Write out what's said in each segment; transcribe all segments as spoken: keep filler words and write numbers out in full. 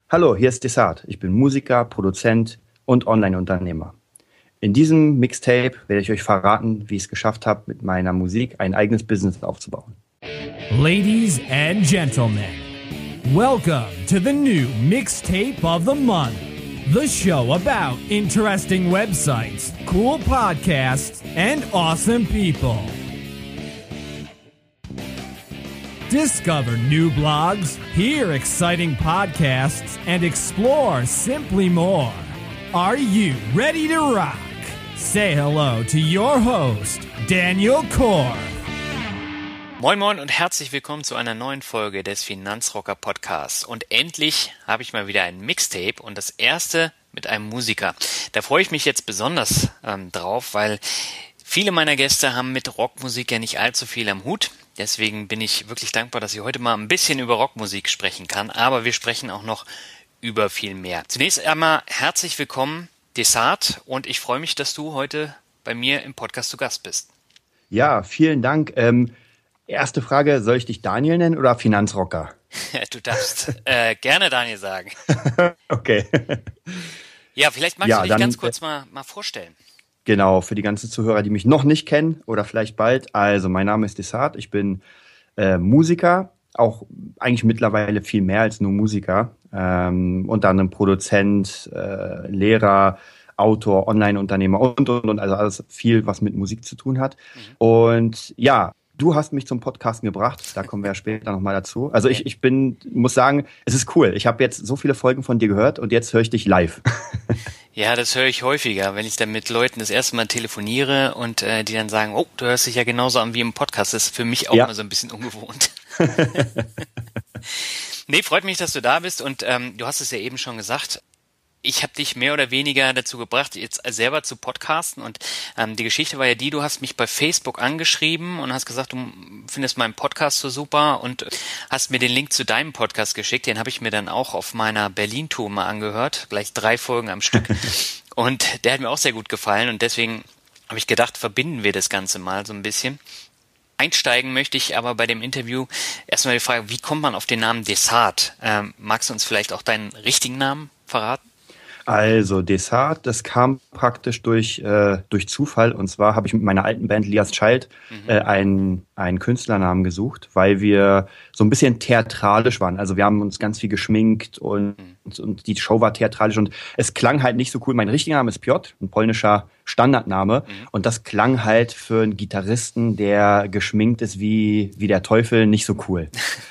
Hallo, hier ist Desart. Ich bin Musiker, Produzent und Online-Unternehmer. In diesem Mixtape werde ich euch verraten, wie ich es geschafft habe, mit meiner Musik ein eigenes Business aufzubauen. Ladies and gentlemen, welcome to the new Mixtape of the Month. The show about interesting websites, cool podcasts, and awesome people. Discover new blogs, hear exciting podcasts, and explore simply more. Are you ready to rock? Say hello to your host, Daniel Korf. Moin Moin und herzlich willkommen zu einer neuen Folge des Finanzrocker Podcasts. Und endlich habe ich mal wieder ein Mixtape und das erste mit einem Musiker. Da freue ich mich jetzt besonders ähm, drauf, weil viele meiner Gäste haben mit Rockmusik ja nicht allzu viel am Hut. Deswegen bin ich wirklich dankbar, dass ich heute mal ein bisschen über Rockmusik sprechen kann. Aber wir sprechen auch noch über viel mehr. Zunächst einmal herzlich willkommen, Desart. Und ich freue mich, dass du heute bei mir im Podcast zu Gast bist. Ja, vielen Dank. Ähm, erste Frage, soll ich dich Daniel nennen oder Finanzrocker? Du darfst äh, gerne Daniel sagen. Okay. Ja, vielleicht magst ja, du dich dann, ganz kurz mal, mal vorstellen. Genau, für die ganzen Zuhörer, die mich noch nicht kennen oder vielleicht bald. Also, mein Name ist Desart, ich bin äh, Musiker, auch eigentlich mittlerweile viel mehr als nur Musiker. Ähm, unter anderem Produzent, äh, Lehrer, Autor, Online-Unternehmer und, und, und, also alles viel, was mit Musik zu tun hat. Mhm. Und ja, du hast mich zum Podcasten gebracht, da kommen wir ja später nochmal dazu. Also ich, ich bin, muss sagen, es ist cool. Ich habe jetzt so viele Folgen von dir gehört und jetzt höre ich dich live. Ja, das höre ich häufiger, wenn ich dann mit Leuten das erste Mal telefoniere und äh, die dann sagen, oh, du hörst dich ja genauso an wie im Podcast. Das ist für mich auch ja. mal so ein bisschen ungewohnt. Nee, freut mich, dass du da bist und ähm, du hast es ja eben schon gesagt. Ich habe dich mehr oder weniger dazu gebracht, jetzt selber zu podcasten und ähm, die Geschichte war ja die, du hast mich bei Facebook angeschrieben und hast gesagt, du findest meinen Podcast so super und hast mir den Link zu deinem Podcast geschickt. Den habe ich mir dann auch auf meiner Berlin-Tour mal angehört, gleich drei Folgen am Stück und der hat mir auch sehr gut gefallen und deswegen habe ich gedacht, verbinden wir das Ganze mal so ein bisschen. Einsteigen möchte ich aber bei dem Interview erstmal die Frage, wie kommt man auf den Namen Desart? Ähm, magst du uns vielleicht auch deinen richtigen Namen verraten? Also Desart, das kam praktisch durch äh, durch Zufall. Und zwar habe ich mit meiner alten Band Lias Child mhm. äh, einen, einen Künstlernamen gesucht, weil wir so ein bisschen theatralisch waren. Also wir haben uns ganz viel geschminkt und, mhm. und, und die Show war theatralisch. Und es klang halt nicht so cool. Mein richtiger Name ist Piotr, ein polnischer Standardname. Mhm. Und das klang halt für einen Gitarristen, der geschminkt ist wie, wie der Teufel, nicht so cool.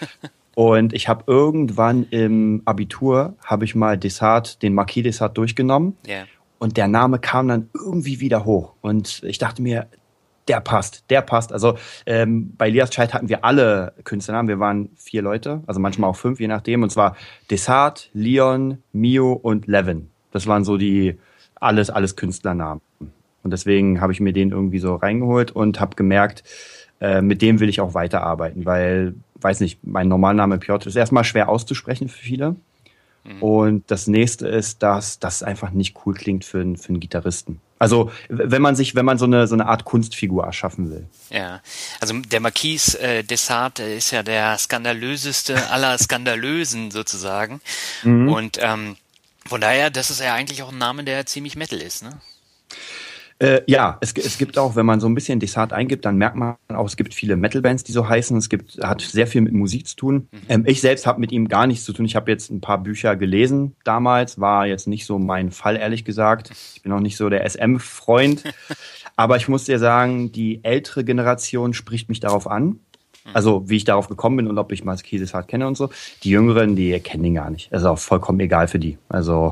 Und ich habe irgendwann im Abitur, habe ich mal Desart, den Marquis Desart durchgenommen. Yeah. Und der Name kam dann irgendwie wieder hoch. Und ich dachte mir, der passt, der passt. Also ähm, bei Lias Child hatten wir alle Künstlernamen. Wir waren vier Leute, also manchmal auch fünf, je nachdem. Und zwar Desart, Leon, Mio und Levin. Das waren so die alles, alles Künstlernamen. Und deswegen habe ich mir den irgendwie so reingeholt und habe gemerkt, äh, mit dem will ich auch weiterarbeiten, weil weiß nicht, mein Normalname Piotr ist erstmal schwer auszusprechen für viele. Mhm. Und das nächste ist, dass das einfach nicht cool klingt für einen, für einen Gitarristen. Also, wenn man sich, wenn man so eine, so eine Art Kunstfigur erschaffen will. Ja. Also, der Marquis äh, Desart ist ja der skandalöseste aller Skandalösen sozusagen. Mhm. Und, ähm, von daher, das ist ja eigentlich auch ein Name, der ziemlich Metal ist, ne? Äh, ja, es, es gibt auch, wenn man so ein bisschen Desart eingibt, dann merkt man auch, es gibt viele Metal-Bands, die so heißen. Es gibt, hat sehr viel mit Musik zu tun. Mhm. Ähm, ich selbst habe mit ihm gar nichts zu tun. Ich habe jetzt ein paar Bücher gelesen damals, war jetzt nicht so mein Fall, ehrlich gesagt. Ich bin auch nicht so der S M-Freund. Aber ich muss dir sagen, die ältere Generation spricht mich darauf an. Also wie ich darauf gekommen bin und ob ich Marquis Desart kenne und so. Die Jüngeren, die kennen ihn gar nicht. Das ist auch vollkommen egal für die. Also...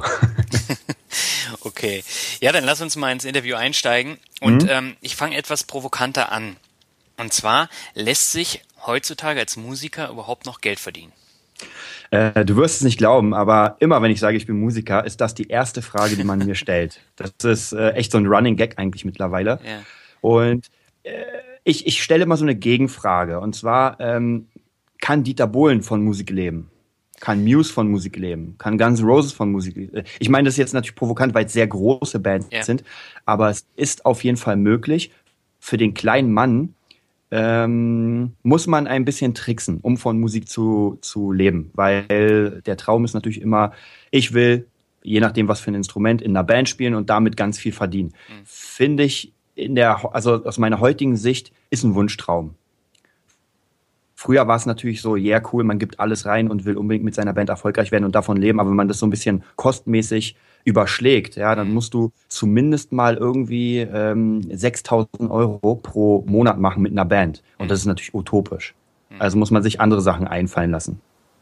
Okay, ja, dann lass uns mal ins Interview einsteigen und mhm. ähm, ich fange etwas provokanter an. Und zwar, lässt sich heutzutage als Musiker überhaupt noch Geld verdienen? Äh, du wirst es nicht glauben, aber immer wenn ich sage, ich bin Musiker, ist das die erste Frage, die man mir stellt. Das ist äh, echt so ein Running Gag eigentlich mittlerweile. Ja. Und äh, ich, ich stelle immer so eine Gegenfrage und zwar, ähm, kann Dieter Bohlen von Musik leben? Kann Muse von Musik leben, kann Guns N' Roses von Musik leben. Ich meine, das ist jetzt natürlich provokant, weil es sehr große Bands yeah. sind, aber es ist auf jeden Fall möglich, für den kleinen Mann ähm, muss man ein bisschen tricksen, um von Musik zu, zu leben. Weil der Traum ist natürlich immer, ich will, je nachdem was für ein Instrument, in einer Band spielen und damit ganz viel verdienen. Mhm. Finde ich, in der, also aus meiner heutigen Sicht, ist ein Wunschtraum. Früher war es natürlich so, ja yeah, cool, man gibt alles rein und will unbedingt mit seiner Band erfolgreich werden und davon leben. Aber wenn man das so ein bisschen kostmäßig überschlägt, ja, dann musst du zumindest mal irgendwie ähm, sechstausend Euro pro Monat machen mit einer Band. Und das ist natürlich utopisch. Also muss man sich andere Sachen einfallen lassen.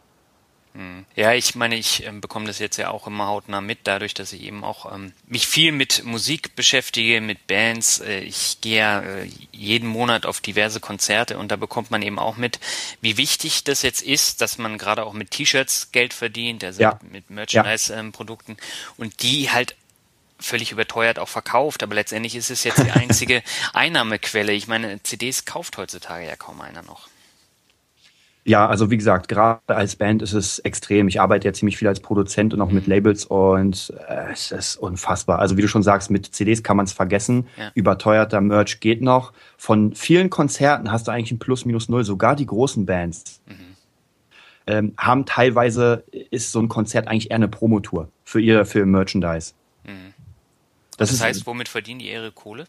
Ja, ich meine, ich ähm, bekomme das jetzt ja auch immer hautnah mit, dadurch, dass ich eben auch ähm, mich viel mit Musik beschäftige, mit Bands. Äh, ich gehe ja äh, jeden Monat auf diverse Konzerte und da bekommt man eben auch mit, wie wichtig das jetzt ist, dass man gerade auch mit T-Shirts Geld verdient, also ja. mit, mit Merchandise-Produkten ähm, und die halt völlig überteuert auch verkauft, aber letztendlich ist es jetzt die einzige Einnahmequelle. Ich meine, C Ds kauft heutzutage ja kaum einer noch. Ja, also wie gesagt, gerade als Band ist es extrem. Ich arbeite ja ziemlich viel als Produzent und auch mit Labels und äh, es ist unfassbar. Also wie du schon sagst, mit C Ds kann man es vergessen. Ja. Überteuerter Merch geht noch. Von vielen Konzerten hast du eigentlich ein Plus minus null. Sogar die großen Bands mhm. ähm, haben teilweise, ist so ein Konzert eigentlich eher eine Promotour für ihr, für Merchandise. Mhm. Das, das heißt, ist, womit verdienen die ihre Kohle?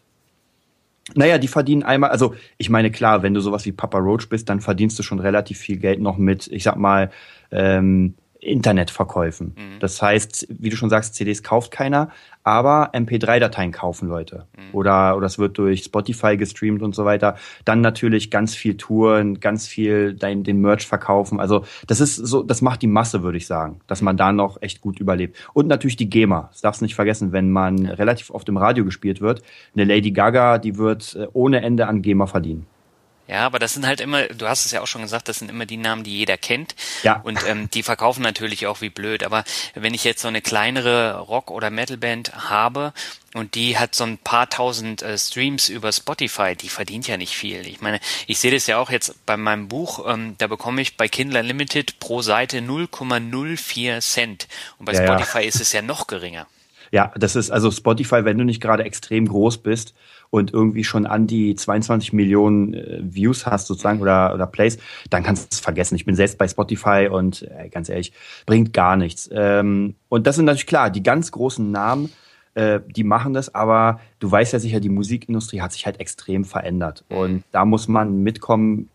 Naja, die verdienen einmal, also ich meine, klar, wenn du sowas wie Papa Roach bist, dann verdienst du schon relativ viel Geld noch mit, ich sag mal, ähm, Internetverkäufen. Mhm. Das heißt, wie du schon sagst, C Ds kauft keiner, aber M P drei Dateien kaufen Leute. Mhm. Oder, oder es wird durch Spotify gestreamt und so weiter. Dann natürlich ganz viel Touren, ganz viel dein, den Merch verkaufen. Also das ist so, das macht die Masse, würde ich sagen, dass man da noch echt gut überlebt. Und natürlich die GEMA. Das darfst du nicht vergessen, wenn man ja. relativ oft im Radio gespielt wird. Eine Lady Gaga, die wird ohne Ende an GEMA verdienen. Ja, aber das sind halt immer, du hast es ja auch schon gesagt, das sind immer die Namen, die jeder kennt. Ja. Und ähm, die verkaufen natürlich auch wie blöd. Aber wenn ich jetzt so eine kleinere Rock- oder Metalband habe und die hat so ein paar tausend äh, Streams über Spotify, die verdient ja nicht viel. Ich meine, ich sehe das ja auch jetzt bei meinem Buch, ähm, da bekomme ich bei Kindle Unlimited pro Seite null Komma null vier Cent. Und bei ja, Spotify ja. ist es ja noch geringer. Ja, das ist also Spotify, wenn du nicht gerade extrem groß bist und irgendwie schon an die zweiundzwanzig Millionen äh, Views hast sozusagen oder oder Plays, dann kannst du es vergessen. Ich bin selbst bei Spotify und äh, ganz ehrlich, bringt gar nichts. Ähm, und das sind natürlich klar, die ganz großen Namen, äh, die machen das, aber du weißt ja sicher, die Musikindustrie hat sich halt extrem verändert. Und da muss man mitkommen,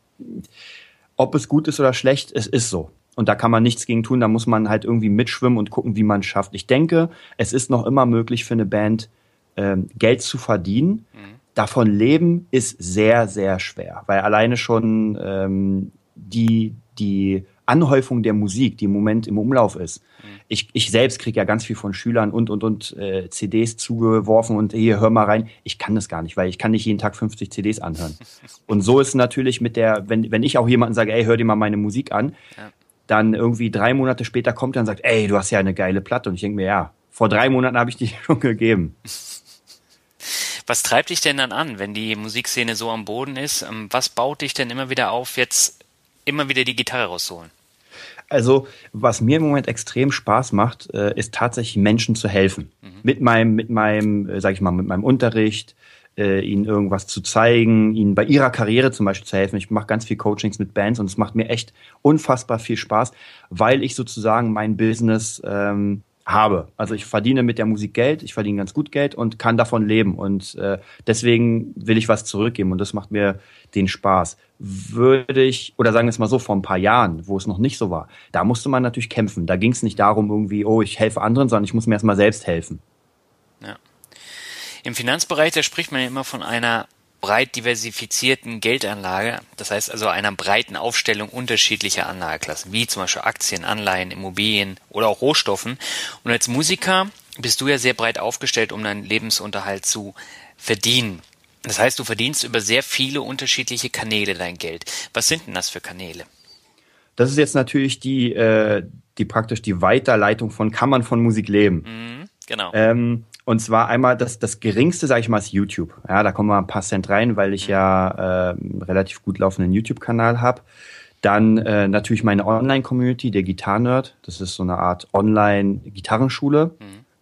ob es gut ist oder schlecht, es ist so. Und da kann man nichts gegen tun, da muss man halt irgendwie mitschwimmen und gucken, wie man es schafft. Ich denke, es ist noch immer möglich für eine Band, ähm, Geld zu verdienen. Mhm. Davon leben ist sehr, sehr schwer, weil alleine schon ähm, die, die Anhäufung der Musik, die im Moment im Umlauf ist. Mhm. Ich, ich selbst kriege ja ganz viel von Schülern und, und, und äh, C Ds zugeworfen und hier, hör mal rein. Ich kann das gar nicht, weil ich kann nicht jeden Tag fünfzig C Ds anhören. Und so ist natürlich mit der, wenn, wenn ich auch jemanden sage, ey, hör dir mal meine Musik an, ja. dann irgendwie drei Monate später kommt er und sagt, ey, du hast ja eine geile Platte. Und ich denke mir, ja, vor drei Monaten habe ich die schon gegeben. Was treibt dich denn dann an, wenn die Musikszene so am Boden ist? Was baut dich denn immer wieder auf, jetzt immer wieder die Gitarre rauszuholen? Also, was mir im Moment extrem Spaß macht, ist tatsächlich Menschen zu helfen. Mhm. Mit meinem, mit meinem, sag ich mal, mit meinem Unterricht, ihnen irgendwas zu zeigen, ihnen bei ihrer Karriere zum Beispiel zu helfen. Ich mache ganz viel Coachings mit Bands und es macht mir echt unfassbar viel Spaß, weil ich sozusagen mein Business ähm, habe. Also ich verdiene mit der Musik Geld, ich verdiene ganz gut Geld und kann davon leben und äh, deswegen will ich was zurückgeben und das macht mir den Spaß. Würde ich, oder sagen wir es mal so, vor ein paar Jahren, wo es noch nicht so war, da musste man natürlich kämpfen. Da ging es nicht darum irgendwie, oh, ich helfe anderen, sondern ich muss mir erstmal selbst helfen. Ja. Im Finanzbereich, da spricht man ja immer von einer breit diversifizierten Geldanlage, das heißt also einer breiten Aufstellung unterschiedlicher Anlageklassen, wie zum Beispiel Aktien, Anleihen, Immobilien oder auch Rohstoffen. Und als Musiker bist du ja sehr breit aufgestellt, um deinen Lebensunterhalt zu verdienen. Das heißt, du verdienst über sehr viele unterschiedliche Kanäle dein Geld. Was sind denn das für Kanäle? Das ist jetzt natürlich die, äh, die praktisch die Weiterleitung von kann man von Musik leben. Mhm, genau. Ähm, Und zwar einmal das, das geringste, sage ich mal, ist YouTube. Ja, da kommen mal ein paar Cent rein, weil ich ja äh, einen relativ gut laufenden YouTube-Kanal habe. Dann äh, natürlich meine Online-Community, der Gitarrenerd. Das ist so eine Art Online-Gitarrenschule. Mhm.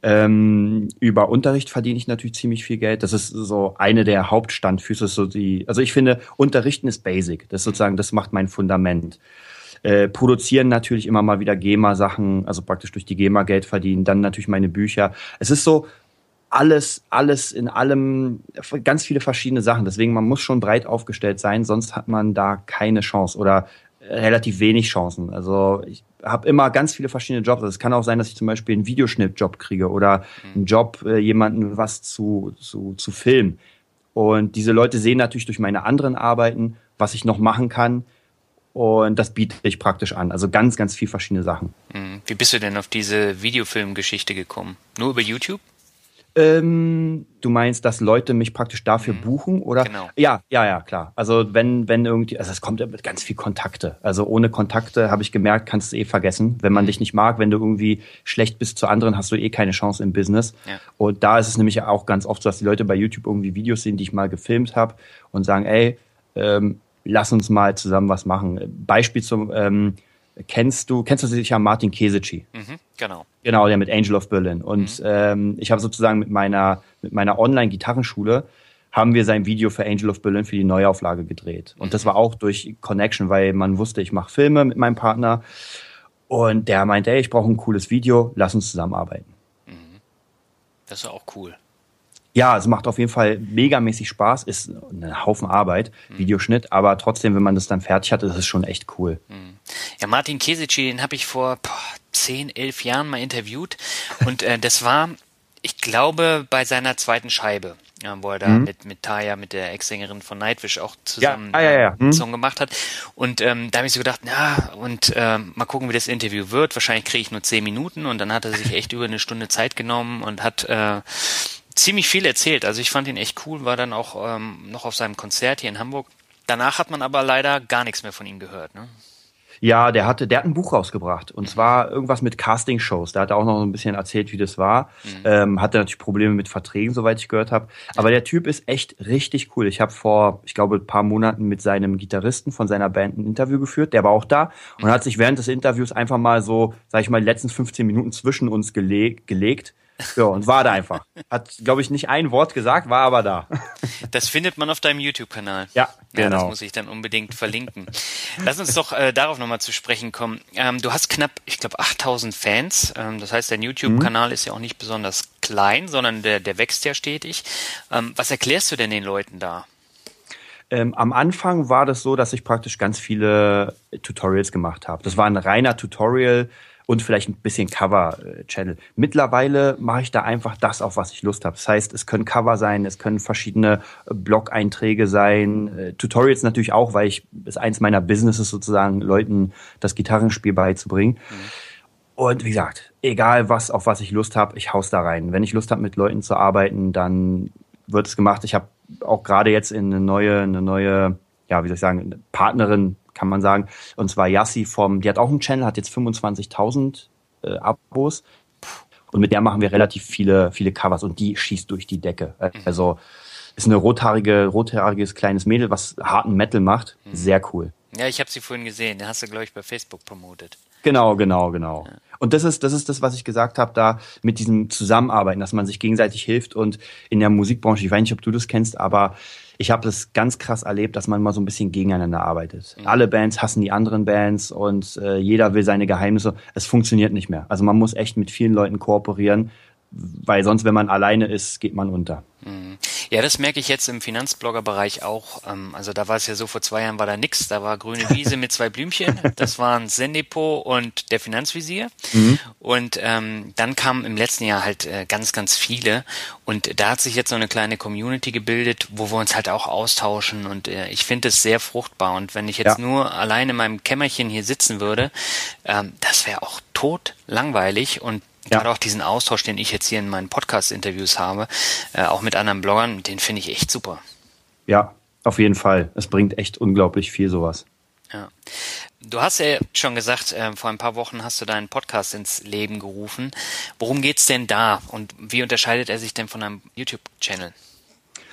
Ähm, über Unterricht verdiene ich natürlich ziemlich viel Geld. Das ist so eine der Hauptstandfüße. So die, also ich finde, Unterrichten ist basic. Das ist sozusagen, das macht mein Fundament. Äh, produzieren natürlich immer mal wieder GEMA-Sachen, also praktisch durch die GEMA Geld verdienen. Dann natürlich meine Bücher. Es ist so alles, alles in allem, ganz viele verschiedene Sachen. Deswegen, man muss schon breit aufgestellt sein, sonst hat man da keine Chance oder relativ wenig Chancen. Also ich habe immer ganz viele verschiedene Jobs. Also es kann auch sein, dass ich zum Beispiel einen Videoschnittjob kriege oder einen Job, äh, jemanden was zu, zu, zu filmen. Und diese Leute sehen natürlich durch meine anderen Arbeiten, was ich noch machen kann. Und das biete ich praktisch an. Also ganz, ganz viele verschiedene Sachen. Wie bist du denn auf diese Videofilmgeschichte gekommen? Nur über YouTube? Ähm, du meinst, dass Leute mich praktisch dafür Mhm. buchen, oder? Genau. Ja, ja, ja, klar. Also wenn, wenn irgendwie, also es kommt mit ganz viel Kontakte. Also ohne Kontakte, habe ich gemerkt, kannst du eh vergessen. Wenn man dich nicht mag, wenn du irgendwie schlecht bist zu anderen, hast du eh keine Chance im Business. Ja. Und da ist es nämlich auch ganz oft so, dass die Leute bei YouTube irgendwie Videos sehen, die ich mal gefilmt habe und sagen, ey, ähm, lass uns mal zusammen was machen. Beispiel zum, ähm, kennst du, kennst du sicher Martin Kesici? Mhm, genau. Genau, der mit Angel of Berlin. Und Mhm. ähm, ich habe sozusagen mit meiner mit meiner Online-Gitarrenschule haben wir sein Video für Angel of Berlin für die Neuauflage gedreht. Und das war auch durch Connection, weil man wusste, ich mache Filme mit meinem Partner. Und der meinte, ey, ich brauche ein cooles Video, lass uns zusammenarbeiten. Das ist auch cool. Ja, es macht auf jeden Fall megamäßig Spaß, ist ein Haufen Arbeit, Videoschnitt, aber trotzdem, wenn man das dann fertig hat, ist es schon echt cool. Ja, Martin Kesici, den habe ich vor boah, zehn, elf Jahren mal interviewt. Und äh, das war, ich glaube, bei seiner zweiten Scheibe, ja, wo er da Mhm. mit, mit Taya, mit der Ex-Sängerin von Nightwish auch zusammen Ja, ja, ja, ja. einen Mhm. Song gemacht hat. Und ähm, da habe ich so gedacht, na, und ähm, mal gucken, wie das Interview wird. Wahrscheinlich kriege ich nur zehn Minuten. Und dann hat er sich echt über eine Stunde Zeit genommen und hat äh, ziemlich viel erzählt. Also ich fand ihn echt cool, war dann auch ähm, noch auf seinem Konzert hier in Hamburg. Danach hat man aber leider gar nichts mehr von ihm gehört, ne? Ja, der hatte, der hat ein Buch rausgebracht. Und zwar irgendwas mit Castingshows. Da hat er auch noch so ein bisschen erzählt, wie das war. Mhm. Ähm, hatte natürlich Probleme mit Verträgen, soweit ich gehört habe. Aber der Typ ist echt richtig cool. Ich habe vor, ich glaube, ein paar Monaten mit seinem Gitarristen von seiner Band ein Interview geführt. Der war auch da und hat sich während des Interviews einfach mal so, sag ich mal, die letzten fünfzehn Minuten zwischen uns gele- gelegt. Ja, und war da einfach. Hat, glaube ich, nicht ein Wort gesagt, war aber da. Das findet man auf deinem YouTube-Kanal. Ja, Ja, das genau. muss ich dann unbedingt verlinken. Lass uns doch äh, darauf nochmal zu sprechen kommen. Ähm, du hast knapp, ich glaube, achttausend Fans. Ähm, das heißt, dein YouTube-Kanal ist ja auch nicht besonders klein, sondern der, der wächst ja stetig. Ähm, was erklärst du denn den Leuten da? Ähm, am Anfang war das so, dass ich praktisch ganz viele Tutorials gemacht habe. Das war ein reiner Tutorial und vielleicht ein bisschen Cover-Channel. Mittlerweile mache ich da einfach das, auf was ich Lust habe. Das heißt, es können Cover sein, es können verschiedene Blog-Einträge sein, äh, Tutorials natürlich auch, weil ich ist eins meiner Businesses sozusagen, Leuten das Gitarrenspiel beizubringen. Mhm. Und wie gesagt, egal was, auf was ich Lust habe, ich hau's da rein. Wenn ich Lust habe, mit Leuten zu arbeiten, dann wird es gemacht. Ich habe auch gerade jetzt in eine neue, eine neue, ja, wie soll ich sagen, eine Partnerin, kann man sagen. Und zwar Yassi vom, die hat auch einen Channel, hat jetzt fünfundzwanzigtausend äh, Abos. Und mit der machen wir relativ viele, viele Covers und die schießt durch die Decke. Also ist eine rothaarige, rothaariges kleines Mädel, was harten Metal macht. Sehr cool. Ja, ich habe sie vorhin gesehen. Den hast du, glaube ich, bei Facebook promotet. Genau, genau, genau. Ja. Und das ist, das ist das, was ich gesagt habe, da mit diesem Zusammenarbeiten, dass man sich gegenseitig hilft. Und in der Musikbranche, ich weiß nicht, ob du das kennst, aber ich habe das ganz krass erlebt, dass man mal so ein bisschen gegeneinander arbeitet. Mhm. Alle Bands hassen die anderen Bands und äh, jeder will seine Geheimnisse. Es funktioniert nicht mehr. Also man muss echt mit vielen Leuten kooperieren, weil sonst, wenn man alleine ist, geht man unter. Ja, das merke ich jetzt im Finanzblogger-Bereich auch. Also da war es ja so, vor zwei Jahren war da nix. Da war grüne Wiese mit zwei Blümchen. Das waren Zen-Depot und der Finanzvisier. Mhm. Und ähm, dann kamen im letzten Jahr halt äh, ganz, ganz viele. Und da hat sich jetzt so eine kleine Community gebildet, wo wir uns halt auch austauschen. Und äh, ich finde es sehr fruchtbar. Und wenn ich jetzt ja. nur allein in meinem Kämmerchen hier sitzen würde, ähm, das wäre auch tot langweilig. Und ja. gerade auch diesen Austausch, den ich jetzt hier in meinen Podcast-Interviews habe, äh, auch mit anderen Bloggern, den finde ich echt super. Ja, auf jeden Fall. Es bringt echt unglaublich viel sowas. Ja. Du hast ja schon gesagt, äh, vor ein paar Wochen hast du deinen Podcast ins Leben gerufen. Worum geht's denn da und wie unterscheidet er sich denn von einem YouTube-Channel?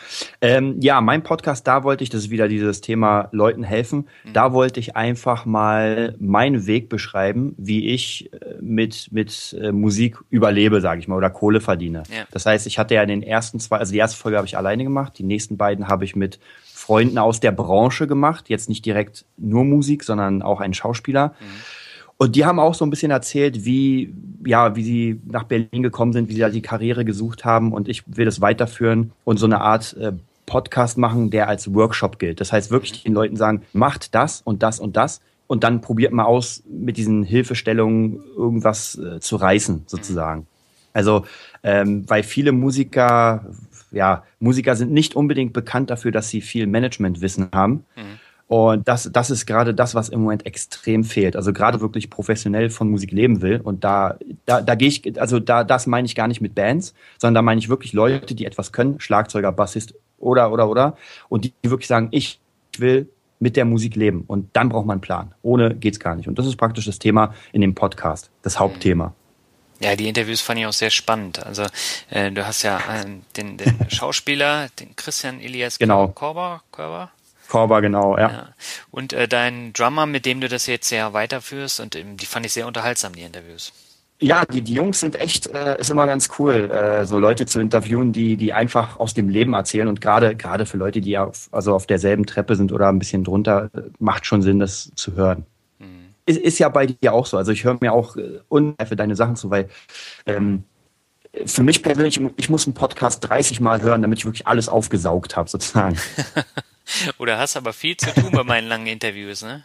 Ähm, ja, mein Podcast, da wollte ich, das ist wieder dieses Thema Leuten helfen, mhm. da wollte ich einfach mal meinen Weg beschreiben, wie ich mit mit äh, Musik überlebe, sage ich mal, oder Kohle verdiene. Ja. Das heißt, ich hatte ja in den ersten zwei, also die erste Folge habe ich alleine gemacht, die nächsten beiden habe ich mit Freunden aus der Branche gemacht, jetzt nicht direkt nur Musik, sondern auch ein Schauspieler. Mhm. Und die haben auch so ein bisschen erzählt, wie, ja, wie sie nach Berlin gekommen sind, wie sie da die Karriere gesucht haben. Und ich will das weiterführen und so eine Art äh, Podcast machen, der als Workshop gilt. Das heißt wirklich den Leuten sagen, macht das und das und das. Und dann probiert mal aus, mit diesen Hilfestellungen irgendwas äh, zu reißen, sozusagen. Also, ähm, weil viele Musiker, ja, Musiker sind nicht unbedingt bekannt dafür, dass sie viel Managementwissen haben. Mhm. Und das, das ist gerade das, was im Moment extrem fehlt. Also gerade wirklich professionell von Musik leben will. Und da, da, da gehe ich, also da, das meine ich gar nicht mit Bands, sondern da meine ich wirklich Leute, die etwas können, Schlagzeuger, Bassist oder, oder, oder. Und die wirklich sagen, ich will mit der Musik leben. Und dann braucht man einen Plan. Ohne geht's gar nicht. Und das ist praktisch das Thema in dem Podcast, das Hauptthema. Ja, die Interviews fand ich auch sehr spannend. Also äh, du hast ja äh, den, den Schauspieler, den Christian Elias genau. Korber, Korber. Korber, genau, ja. ja. Und äh, dein Drummer, mit dem du das jetzt sehr weiterführst, und ähm, die fand ich sehr unterhaltsam, die Interviews. Ja, die, die Jungs sind echt, äh, ist immer ganz cool, äh, so Leute zu interviewen, die, die einfach aus dem Leben erzählen. Und gerade, gerade für Leute, die auf, also auf derselben Treppe sind oder ein bisschen drunter, macht schon Sinn, das zu hören. Mhm. Ist, ist ja bei dir auch so. Also ich höre mir auch äh, unheimlich deine Sachen zu, weil ähm, für mich persönlich, ich muss einen Podcast dreißig Mal hören, damit ich wirklich alles aufgesaugt habe, sozusagen. Oder hast aber viel zu tun bei meinen langen Interviews, ne?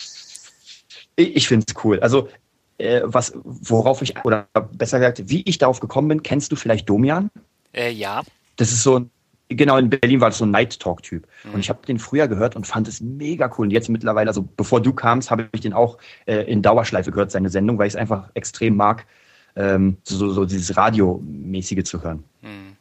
Ich, ich finde es cool. Also, äh, was, worauf ich, oder besser gesagt, wie ich darauf gekommen bin, kennst du vielleicht Domian? Äh, ja. Das ist so ein, genau, in Berlin war das so ein Night Talk-Typ. Mhm. Und ich habe den früher gehört und fand es mega cool. Und jetzt mittlerweile, also bevor du kamst, habe ich den auch äh, in Dauerschleife gehört, seine Sendung, weil ich es einfach extrem mag, ähm, so, so dieses Radiomäßige zu hören. Mhm.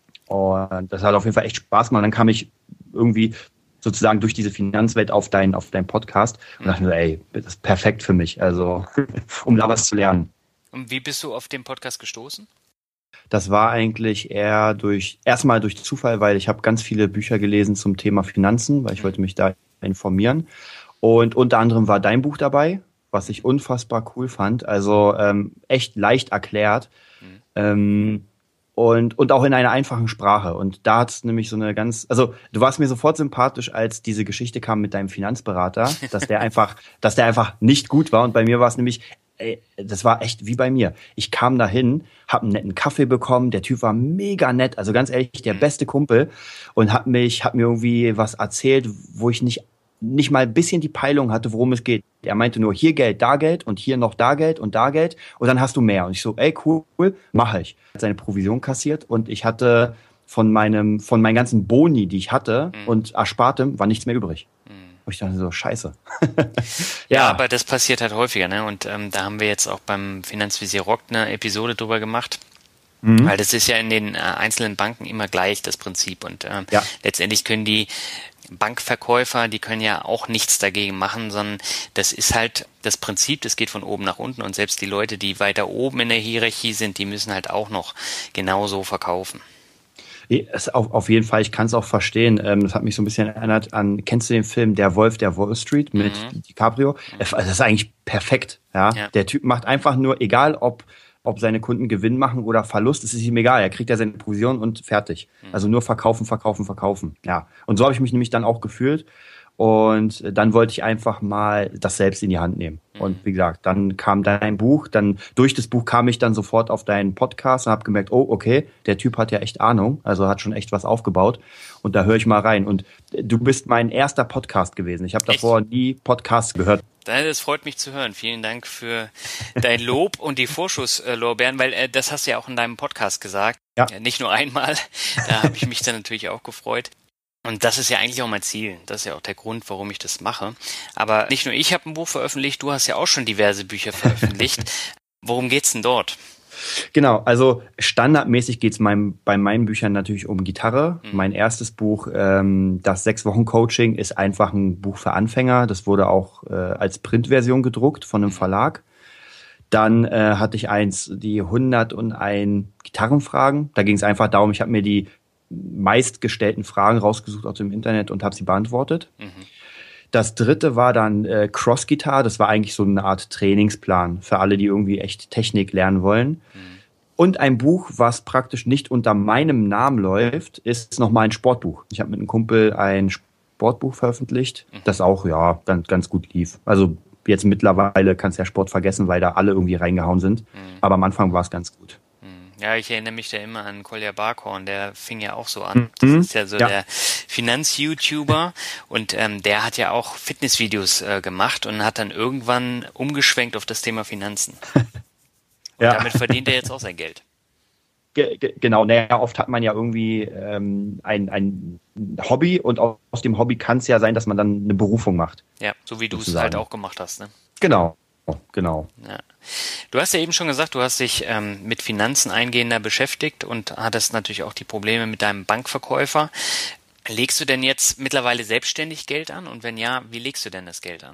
Und das hat auf jeden Fall echt Spaß gemacht. Dann kam ich irgendwie sozusagen durch diese Finanzwelt auf deinen auf deinen Podcast und dachte mir, ey, das ist perfekt für mich, also um da was zu lernen. Und wie bist du auf den Podcast gestoßen? Das war eigentlich eher durch, erstmal durch Zufall, weil ich habe ganz viele Bücher gelesen zum Thema Finanzen, weil ich wollte mich da informieren. Und unter anderem war dein Buch dabei, was ich unfassbar cool fand. Also ähm, echt leicht erklärt. Mhm. Ähm, Und, und auch in einer einfachen Sprache. Und da hat's nämlich so eine ganz, also du warst mir sofort sympathisch, als diese Geschichte kam mit deinem Finanzberater, dass der einfach, dass der einfach nicht gut war. Und bei mir war es nämlich, ey, das war echt wie bei mir. Ich kam dahin, hab einen netten Kaffee bekommen, der Typ war mega nett, also ganz ehrlich, der beste Kumpel, und hat mich, hat mir irgendwie was erzählt, wo ich nicht nicht mal ein bisschen die Peilung hatte, worum es geht. Er meinte nur, hier Geld, da Geld und hier noch da Geld und da Geld und dann hast du mehr. Und ich so, ey, cool, mache ich. Er hat seine Provision kassiert und ich hatte von meinem, von meinen ganzen Boni, die ich hatte mhm. und Erspartem, war nichts mehr übrig. Mhm. Und ich dachte so, scheiße. ja. ja, aber das passiert halt häufiger, ne? Und ähm, da haben wir jetzt auch beim Finanzvisier Rock eine Episode drüber gemacht. Mhm. Weil das ist ja in den äh, einzelnen Banken immer gleich, das Prinzip. Und äh, ja. letztendlich können die Bankverkäufer, die können ja auch nichts dagegen machen, sondern das ist halt das Prinzip, das geht von oben nach unten und selbst die Leute, die weiter oben in der Hierarchie sind, die müssen halt auch noch genauso verkaufen. Auf, auf jeden Fall, ich kann es auch verstehen. Das hat mich so ein bisschen erinnert an, kennst du den Film Der Wolf der Wall Street mit mhm. DiCaprio? Das ist eigentlich perfekt. Ja? ja. Der Typ macht einfach nur, egal ob ob seine Kunden Gewinn machen oder Verlust, das ist ihm egal. Er kriegt ja seine Provision und fertig. Also nur verkaufen, verkaufen, verkaufen. Ja. Und so habe ich mich nämlich dann auch gefühlt. Und dann wollte ich einfach mal das selbst in die Hand nehmen. Und wie gesagt, dann kam dein Buch, dann durch das Buch kam ich dann sofort auf deinen Podcast und habe gemerkt, oh, okay, der Typ hat ja echt Ahnung, also hat schon echt was aufgebaut. Und da höre ich mal rein. Und du bist mein erster Podcast gewesen. Ich habe davor echt? nie Podcasts gehört. Das freut mich zu hören. Vielen Dank für dein Lob und die Vorschusslorbeeren, weil äh, das hast du ja auch in deinem Podcast gesagt. Ja. Ja, nicht nur einmal. Da habe ich mich dann natürlich auch gefreut. Und das ist ja eigentlich auch mein Ziel. Das ist ja auch der Grund, warum ich das mache. Aber nicht nur ich habe ein Buch veröffentlicht, du hast ja auch schon diverse Bücher veröffentlicht. Worum geht's denn dort? Genau, also standardmäßig geht's meinem, bei meinen Büchern natürlich um Gitarre. Mhm. Mein erstes Buch, ähm, das Sechs-Wochen-Coaching, ist einfach ein Buch für Anfänger. Das wurde auch äh, als Printversion gedruckt von einem Verlag. Dann äh, hatte ich eins, die hundertundeins Gitarrenfragen. Da ging es einfach darum, ich habe mir die meistgestellten Fragen rausgesucht aus dem Internet und habe sie beantwortet. Mhm. Das dritte war dann äh, Cross Guitar. Das war eigentlich so eine Art Trainingsplan für alle, die irgendwie echt Technik lernen wollen. Mhm. Und ein Buch, was praktisch nicht unter meinem Namen läuft, ist nochmal ein Sportbuch. Ich habe mit einem Kumpel ein Sportbuch veröffentlicht, mhm. das auch ja ganz, ganz gut lief. Also jetzt mittlerweile kannst du ja Sport vergessen, weil da alle irgendwie reingehauen sind. Mhm. Aber am Anfang war es ganz gut. Ja, ich erinnere mich da immer an Kolja Barkhorn, der fing ja auch so an. Das mhm. ist ja so ja. der Finanz-YouTuber und ähm, der hat ja auch Fitnessvideos äh, gemacht und hat dann irgendwann umgeschwenkt auf das Thema Finanzen. Und ja. damit verdient er jetzt auch sein Geld. Ge- ge- genau, naja, oft hat man ja irgendwie ähm, ein, ein Hobby und aus dem Hobby kann es ja sein, dass man dann eine Berufung macht. Ja, so wie du es halt auch gemacht hast, ne? Genau, genau. Ja. Du hast ja eben schon gesagt, du hast dich ähm, mit Finanzen eingehender beschäftigt und hattest natürlich auch die Probleme mit deinem Bankverkäufer. Legst du denn jetzt mittlerweile selbstständig Geld an? Und wenn ja, wie legst du denn das Geld an?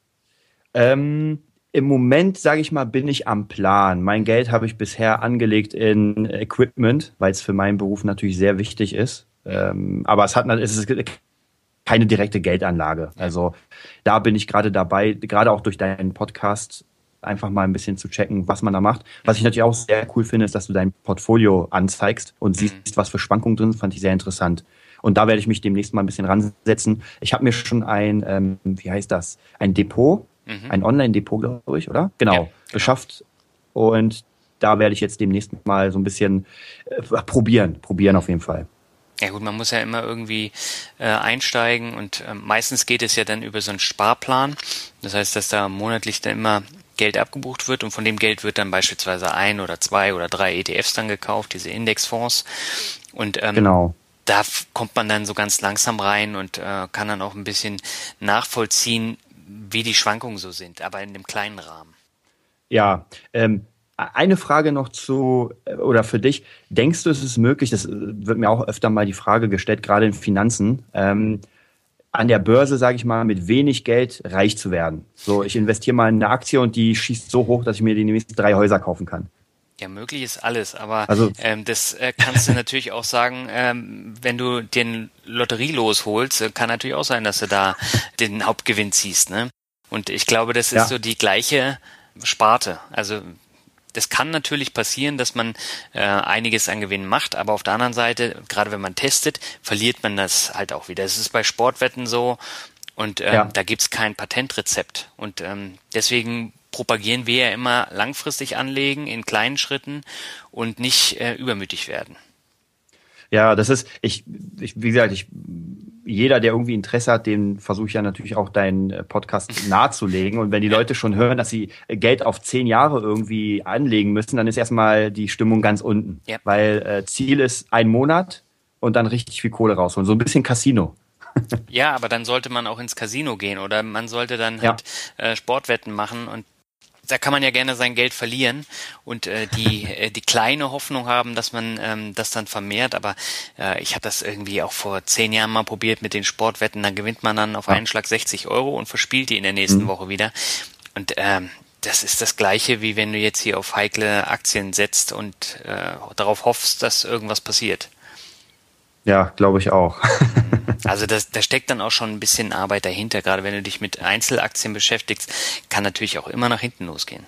Ähm, im Moment, sage ich mal, bin ich am Plan. Mein Geld habe ich bisher angelegt in Equipment, weil es für meinen Beruf natürlich sehr wichtig ist. Ähm, aber es hat es ist keine direkte Geldanlage. Also da bin ich gerade dabei, gerade auch durch deinen Podcast, einfach mal ein bisschen zu checken, was man da macht. Was ich natürlich auch sehr cool finde, ist, dass du dein Portfolio anzeigst und siehst, mhm. was für Schwankungen drin sind, fand ich sehr interessant. Und da werde ich mich demnächst mal ein bisschen ransetzen. Ich habe mir schon ein, ähm, wie heißt das, ein Depot, mhm. ein Online-Depot, glaube ich, oder? Genau, ja, genau, beschafft. Und da werde ich jetzt demnächst mal so ein bisschen äh, probieren, probieren auf jeden Fall. Ja gut, man muss ja immer irgendwie äh, einsteigen und äh, meistens geht es ja dann über so einen Sparplan. Das heißt, dass da monatlich dann immer Geld abgebucht wird und von dem Geld wird dann beispielsweise ein oder zwei oder drei E T Fs dann gekauft, diese Indexfonds. Und ähm, genau. da f- kommt man dann so ganz langsam rein und äh, kann dann auch ein bisschen nachvollziehen, wie die Schwankungen so sind, aber in einem kleinen Rahmen. Ja, ähm, eine Frage noch zu, oder für dich, denkst du, es ist möglich, das wird mir auch öfter mal die Frage gestellt, gerade in Finanzen, ähm, an der Börse, sage ich mal, mit wenig Geld reich zu werden. So, ich investiere mal in eine Aktie und die schießt so hoch, dass ich mir die nächsten drei Häuser kaufen kann. Ja, möglich ist alles, aber also, ähm, das äh, kannst du natürlich auch sagen, ähm, wenn du den Lotterielos holst, äh, kann natürlich auch sein, dass du da den Hauptgewinn ziehst, ne? Und ich glaube, das ist ja. so die gleiche Sparte. Also das kann natürlich passieren, dass man äh, einiges an Gewinn macht, aber auf der anderen Seite, gerade wenn man testet, verliert man das halt auch wieder. Es ist bei Sportwetten so und ähm, ja. da gibt's kein Patentrezept. Und ähm, deswegen propagieren wir ja immer langfristig anlegen in kleinen Schritten und nicht äh, übermütig werden. Ja, das ist, ich, ich wie gesagt, ich jeder, der irgendwie Interesse hat, den versuche ich ja natürlich auch deinen Podcast nahezulegen. Und wenn die Leute schon hören, dass sie Geld auf zehn Jahre irgendwie anlegen müssen, dann ist erstmal die Stimmung ganz unten. Ja. Weil äh, Ziel ist ein Monat und dann richtig viel Kohle rausholen. So ein bisschen Casino. Ja, aber dann sollte man auch ins Casino gehen oder man sollte dann halt ja. äh, Sportwetten machen und da kann man ja gerne sein Geld verlieren und äh, die äh, die kleine Hoffnung haben, dass man ähm, das dann vermehrt. Aber äh, ich habe das irgendwie auch vor zehn Jahren mal probiert mit den Sportwetten. Da gewinnt man dann auf einen Schlag sechzig Euro und verspielt die in der nächsten mhm. Woche wieder. Und ähm, das ist das Gleiche, wie wenn du jetzt hier auf heikle Aktien setzt und äh, darauf hoffst, dass irgendwas passiert. Ja, glaube ich auch. Also das, da steckt dann auch schon ein bisschen Arbeit dahinter. Gerade wenn du dich mit Einzelaktien beschäftigst, kann natürlich auch immer nach hinten losgehen.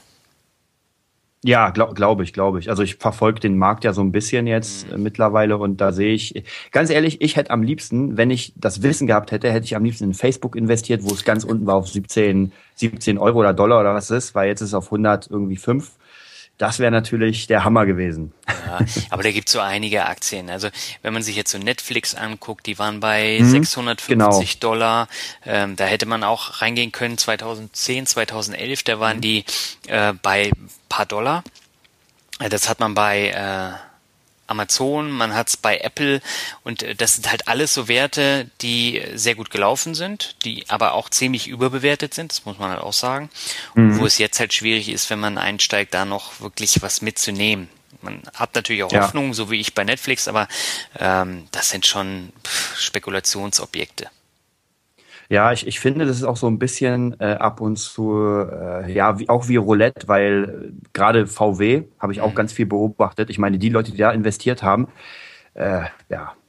Ja, glaube glaub ich, glaube ich. Also ich verfolge den Markt ja so ein bisschen jetzt mhm. äh, mittlerweile und da sehe ich, ganz ehrlich, ich hätte am liebsten, wenn ich das Wissen gehabt hätte, hätte ich am liebsten in Facebook investiert, wo es ganz unten war auf siebzehn, siebzehn Euro oder Dollar oder was es ist, weil jetzt ist es auf hundert irgendwie fünf. Das wäre natürlich der Hammer gewesen. Ja, aber da gibt's so einige Aktien. Also wenn man sich jetzt so Netflix anguckt, die waren bei mhm, sechshundertfünfzig genau. Dollar. Ähm, da hätte man auch reingehen können zweitausendzehn, zweitausendelf. Da waren die äh, bei paar Dollar. Das hat man bei äh, Amazon, man hat's bei Apple und äh, das sind halt alles so Werte, die sehr gut gelaufen sind, die aber auch ziemlich überbewertet sind, das muss man halt auch sagen. Mhm. Wo es jetzt halt schwierig ist, wenn man einsteigt, da noch wirklich was mitzunehmen. Man hat natürlich auch ja. Hoffnung, so wie ich bei Netflix, aber ähm, das sind schon pff, Spekulationsobjekte. Ja, ich, ich finde, das ist auch so ein bisschen äh, ab und zu, äh, ja, wie, auch wie Roulette, weil äh, gerade V W habe ich auch mhm. ganz viel beobachtet. Ich meine, die Leute, die da investiert haben, äh, ja,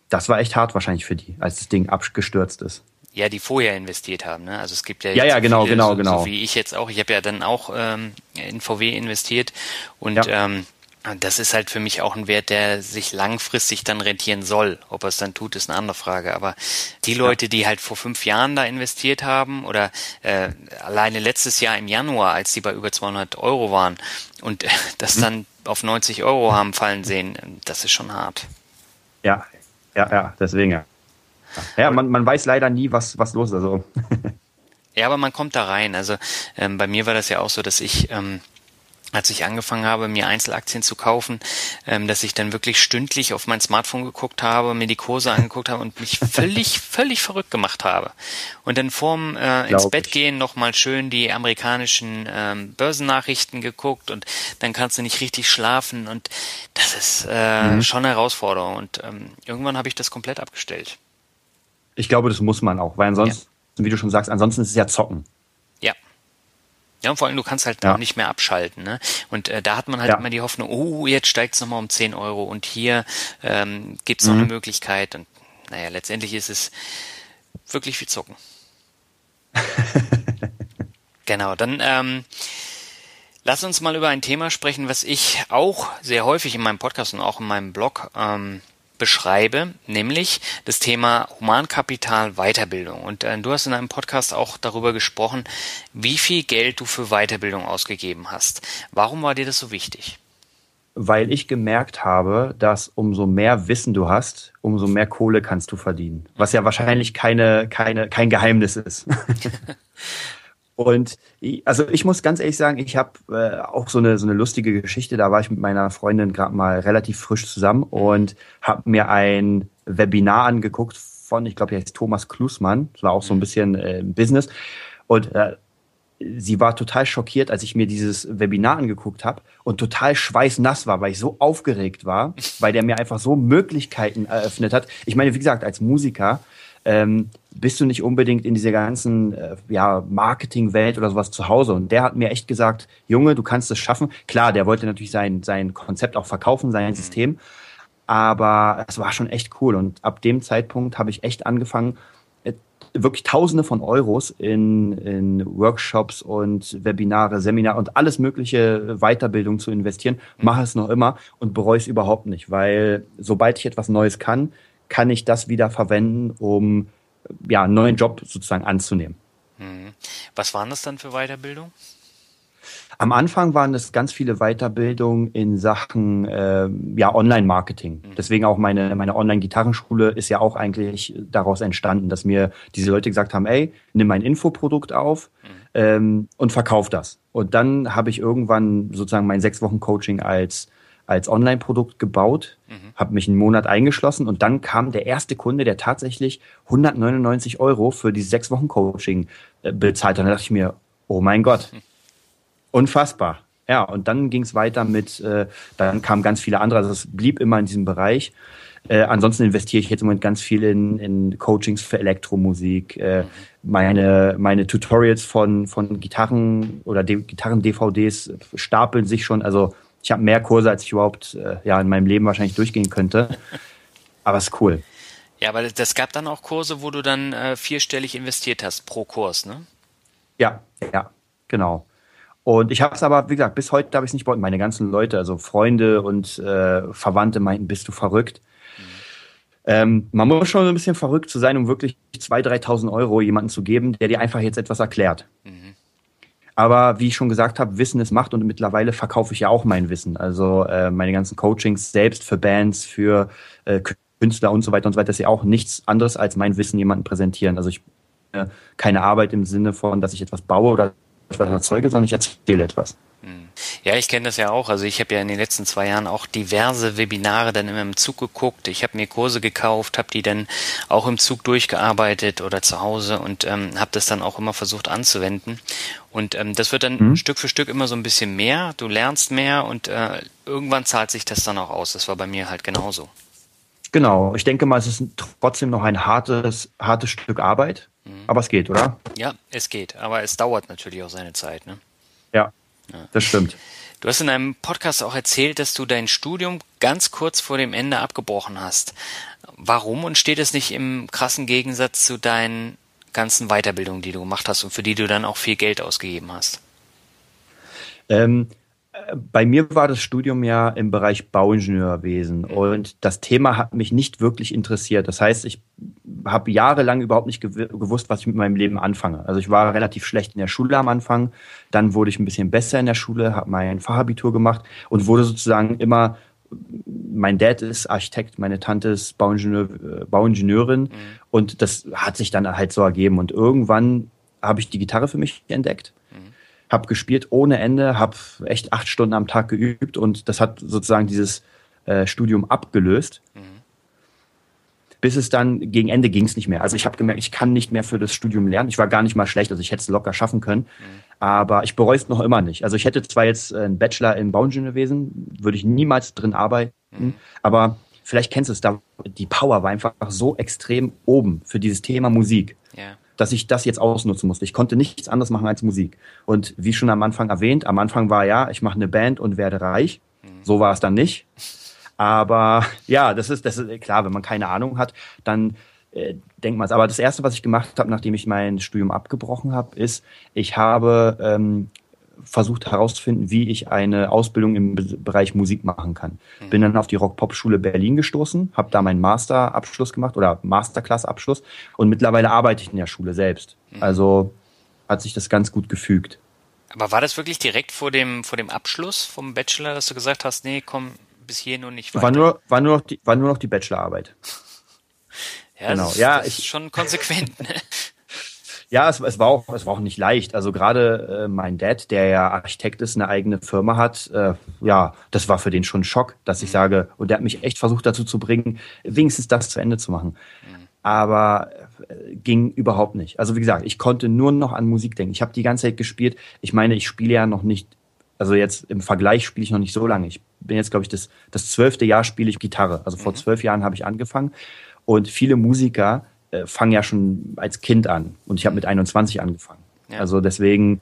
das war echt hart wahrscheinlich für die, als das Ding abgestürzt ist. Ja, die vorher investiert haben. Ne? Also es gibt ja ja, jetzt ja, genau, viele, genau, so, genau. so wie ich jetzt auch. Ich habe ja dann auch ähm, in V W investiert und Ja. ähm, das ist halt für mich auch ein Wert, der sich langfristig dann rentieren soll. Ob er es dann tut, ist eine andere Frage. Aber die Leute, die halt vor fünf Jahren da investiert haben oder äh, alleine letztes Jahr im Januar, als die bei über zweihundert Euro waren und äh, das mhm. dann auf neunzig Euro haben fallen sehen, das ist schon hart. Ja, ja, ja, deswegen ja. Ja, man, man weiß leider nie, was, was los ist. Also. Ja, aber man kommt da rein. Also ähm, bei mir war das ja auch so, dass ich... Ähm, als ich angefangen habe, mir Einzelaktien zu kaufen, ähm, dass ich dann wirklich stündlich auf mein Smartphone geguckt habe, mir die Kurse angeguckt habe und mich völlig, völlig verrückt gemacht habe. Und dann vorm äh, ins Bett gehen nochmal schön die amerikanischen ähm, Börsennachrichten geguckt und dann kannst du nicht richtig schlafen und das ist äh, mhm. schon eine Herausforderung. Und ähm, irgendwann habe ich das komplett abgestellt. Ich glaube, das muss man auch, weil ansonsten, ja. wie du schon sagst, ansonsten ist es ja Zocken. Ja. Ja, und vor allem, du kannst halt ja. auch nicht mehr abschalten. Ne? Und äh, da hat man halt ja. immer die Hoffnung, oh, jetzt steigt es nochmal um zehn Euro und hier ähm, gibt es noch mhm. eine Möglichkeit. Und naja, letztendlich ist es wirklich wie Zocken. Genau, dann ähm, lass uns mal über ein Thema sprechen, was ich auch sehr häufig in meinem Podcast und auch in meinem Blog ähm, beschreibe, nämlich das Thema Humankapital Weiterbildung. Und äh, du hast in einem Podcast auch darüber gesprochen, wie viel Geld du für Weiterbildung ausgegeben hast. Warum war dir das so wichtig? Weil ich gemerkt habe, dass umso mehr Wissen du hast, umso mehr Kohle kannst du verdienen. Was ja wahrscheinlich keine, keine, kein Geheimnis ist. Und also ich muss ganz ehrlich sagen, ich habe äh, auch so eine so eine lustige Geschichte. Da war ich mit meiner Freundin gerade mal relativ frisch zusammen und habe mir ein Webinar angeguckt von, ich glaube, der heißt Thomas Klusmann. Das war auch so ein bisschen äh, Business. Und äh, sie war total schockiert, als ich mir dieses Webinar angeguckt habe und total schweißnass war, weil ich so aufgeregt war, weil der mir einfach so Möglichkeiten eröffnet hat. Ich meine, wie gesagt, als Musiker ähm, bist du nicht unbedingt in dieser ganzen äh, ja, Marketingwelt oder sowas zu Hause. Und der hat mir echt gesagt, Junge, du kannst es schaffen. Klar, der wollte natürlich sein, sein Konzept auch verkaufen, sein mhm. System. Aber es war schon echt cool. Und ab dem Zeitpunkt habe ich echt angefangen, äh, wirklich Tausende von Euros in, in Workshops und Webinare, Seminare und alles mögliche Weiterbildung zu investieren. Mhm. Mache es noch immer und bereue es überhaupt nicht. Weil sobald ich etwas Neues kann, kann ich das wieder verwenden, um ja, einen neuen Job sozusagen anzunehmen. Was waren das dann für Weiterbildung? Am Anfang waren es ganz viele Weiterbildungen in Sachen äh, ja, Online-Marketing. Mhm. Deswegen auch meine, meine Online-Gitarrenschule ist ja auch eigentlich daraus entstanden, dass mir diese Leute gesagt haben, ey, nimm mein Infoprodukt auf mhm. ähm, und verkauf das. Und dann habe ich irgendwann sozusagen mein sechs Wochen Coaching als als Online-Produkt gebaut, mhm. habe mich einen Monat eingeschlossen und dann kam der erste Kunde, der tatsächlich hundertneunundneunzig Euro für dieses sechs Wochen Coaching äh, bezahlt hat. Und da dachte ich mir, oh mein Gott, mhm. unfassbar. Ja, und dann ging es weiter mit, äh, dann kamen ganz viele andere, also es blieb immer in diesem Bereich. Äh, ansonsten investiere ich jetzt im Moment ganz viel in, in Coachings für Elektromusik, äh, mhm. meine, meine Tutorials von, von Gitarren oder Gitarren-D V Ds stapeln sich schon, also ich habe mehr Kurse, als ich überhaupt äh, ja, in meinem Leben wahrscheinlich durchgehen könnte. Aber es ist cool. Ja, aber das gab dann auch Kurse, wo du dann äh, vierstellig investiert hast pro Kurs, ne? Ja, ja, genau. Und ich habe es aber, wie gesagt, bis heute habe ich es nicht behalten. Meine ganzen Leute, also Freunde und äh, Verwandte meinten, bist du verrückt? Mhm. Ähm, man muss schon ein bisschen verrückt zu sein, um wirklich zweitausend, dreitausend Euro jemandem zu geben, der dir einfach jetzt etwas erklärt. Mhm. Aber wie ich schon gesagt habe, Wissen ist Macht und mittlerweile verkaufe ich ja auch mein Wissen. Also äh, meine ganzen Coachings selbst für Bands, für äh, Künstler und so weiter und so weiter, das ist ja auch nichts anderes als mein Wissen jemandem präsentieren. Also ich äh, keine Arbeit im Sinne von, dass ich etwas baue oder etwas erzeuge, sondern ich erzähle etwas. Ja, ich kenne das ja auch. Also ich habe ja in den letzten zwei Jahren auch diverse Webinare dann immer im Zug geguckt. Ich habe mir Kurse gekauft, habe die dann auch im Zug durchgearbeitet oder zu Hause und ähm, habe das dann auch immer versucht anzuwenden. Und ähm, das wird dann mhm. Stück für Stück immer so ein bisschen mehr. Du lernst mehr und äh, irgendwann zahlt sich das dann auch aus. Das war bei mir halt genauso. Genau. Ich denke mal, es ist trotzdem noch ein hartes, hartes Stück Arbeit. Mhm. Aber es geht, oder? Ja, es geht. Aber es dauert natürlich auch seine Zeit, ne? Ja. Ja. Das stimmt. Du hast in einem Podcast auch erzählt, dass du dein Studium ganz kurz vor dem Ende abgebrochen hast. Warum und steht es nicht im krassen Gegensatz zu deinen ganzen Weiterbildungen, die du gemacht hast und für die du dann auch viel Geld ausgegeben hast? Ähm, bei mir war das Studium ja im Bereich Bauingenieurwesen mhm. und das Thema hat mich nicht wirklich interessiert. Das heißt, ich habe jahrelang überhaupt nicht gew- gewusst, was ich mit meinem Leben anfange. Also ich war relativ schlecht in der Schule am Anfang, dann wurde ich ein bisschen besser in der Schule, habe mein Fachabitur gemacht und wurde sozusagen immer, mein Dad ist Architekt, meine Tante ist Bauingenieur, äh, Bauingenieurin mhm. und das hat sich dann halt so ergeben. Und irgendwann habe ich die Gitarre für mich entdeckt. Habe gespielt ohne Ende, habe echt acht Stunden am Tag geübt und das hat sozusagen dieses äh, Studium abgelöst. Mhm. Bis es dann, gegen Ende ging es nicht mehr. Also ich habe gemerkt, ich kann nicht mehr für das Studium lernen. Ich war gar nicht mal schlecht, also ich hätte es locker schaffen können. Mhm. Aber ich bereue es noch immer nicht. Also ich hätte zwar jetzt einen Bachelor in Bauingenieurwesen, würde ich niemals drin arbeiten, mhm. aber vielleicht kennst du es, da die Power war einfach so extrem oben für dieses Thema Musik. Ja. Dass ich das jetzt ausnutzen musste. Ich konnte nichts anderes machen als Musik. Und wie schon am Anfang erwähnt, am Anfang war ja, ich mache eine Band und werde reich. Mhm. So war es dann nicht. Aber ja, das ist, das ist klar, wenn man keine Ahnung hat, dann äh, denkt man es. Aber das Erste, was ich gemacht habe, nachdem ich mein Studium abgebrochen habe, ist, ich habe ähm, versucht herauszufinden, wie ich eine Ausbildung im Be- Bereich Musik machen kann. Mhm. Bin dann auf die Rock-Pop-Schule Berlin gestoßen, habe da meinen Masterabschluss gemacht oder Masterclass-Abschluss und mittlerweile arbeite ich in der Schule selbst. Mhm. Also hat sich das ganz gut gefügt. Aber war das wirklich direkt vor dem vor dem Abschluss vom Bachelor, dass du gesagt hast, nee, komm bis hierhin und nicht weiter? War nur, war nur, noch, die, war nur noch die Bachelorarbeit. Ja, genau. Das ist, ja, das ist ich, schon konsequent, ne? Ja, es, es war auch, es war auch nicht leicht. Also gerade äh, mein Dad, der ja Architekt ist, eine eigene Firma hat, äh, ja, das war für den schon ein Schock, dass ich sage, und der hat mich echt versucht dazu zu bringen, wenigstens das zu Ende zu machen. Mhm. Aber äh, ging überhaupt nicht. Also wie gesagt, ich konnte nur noch an Musik denken. Ich habe die ganze Zeit gespielt. Ich meine, ich spiele ja noch nicht, also jetzt im Vergleich spiele ich noch nicht so lange. Ich bin jetzt, glaube ich, das das zwölfte Jahr spiele ich Gitarre. Also vor mhm. zwölf Jahren habe ich angefangen. Und viele Musiker fange ja schon als Kind an und ich habe mit einundzwanzig angefangen. Ja. Also deswegen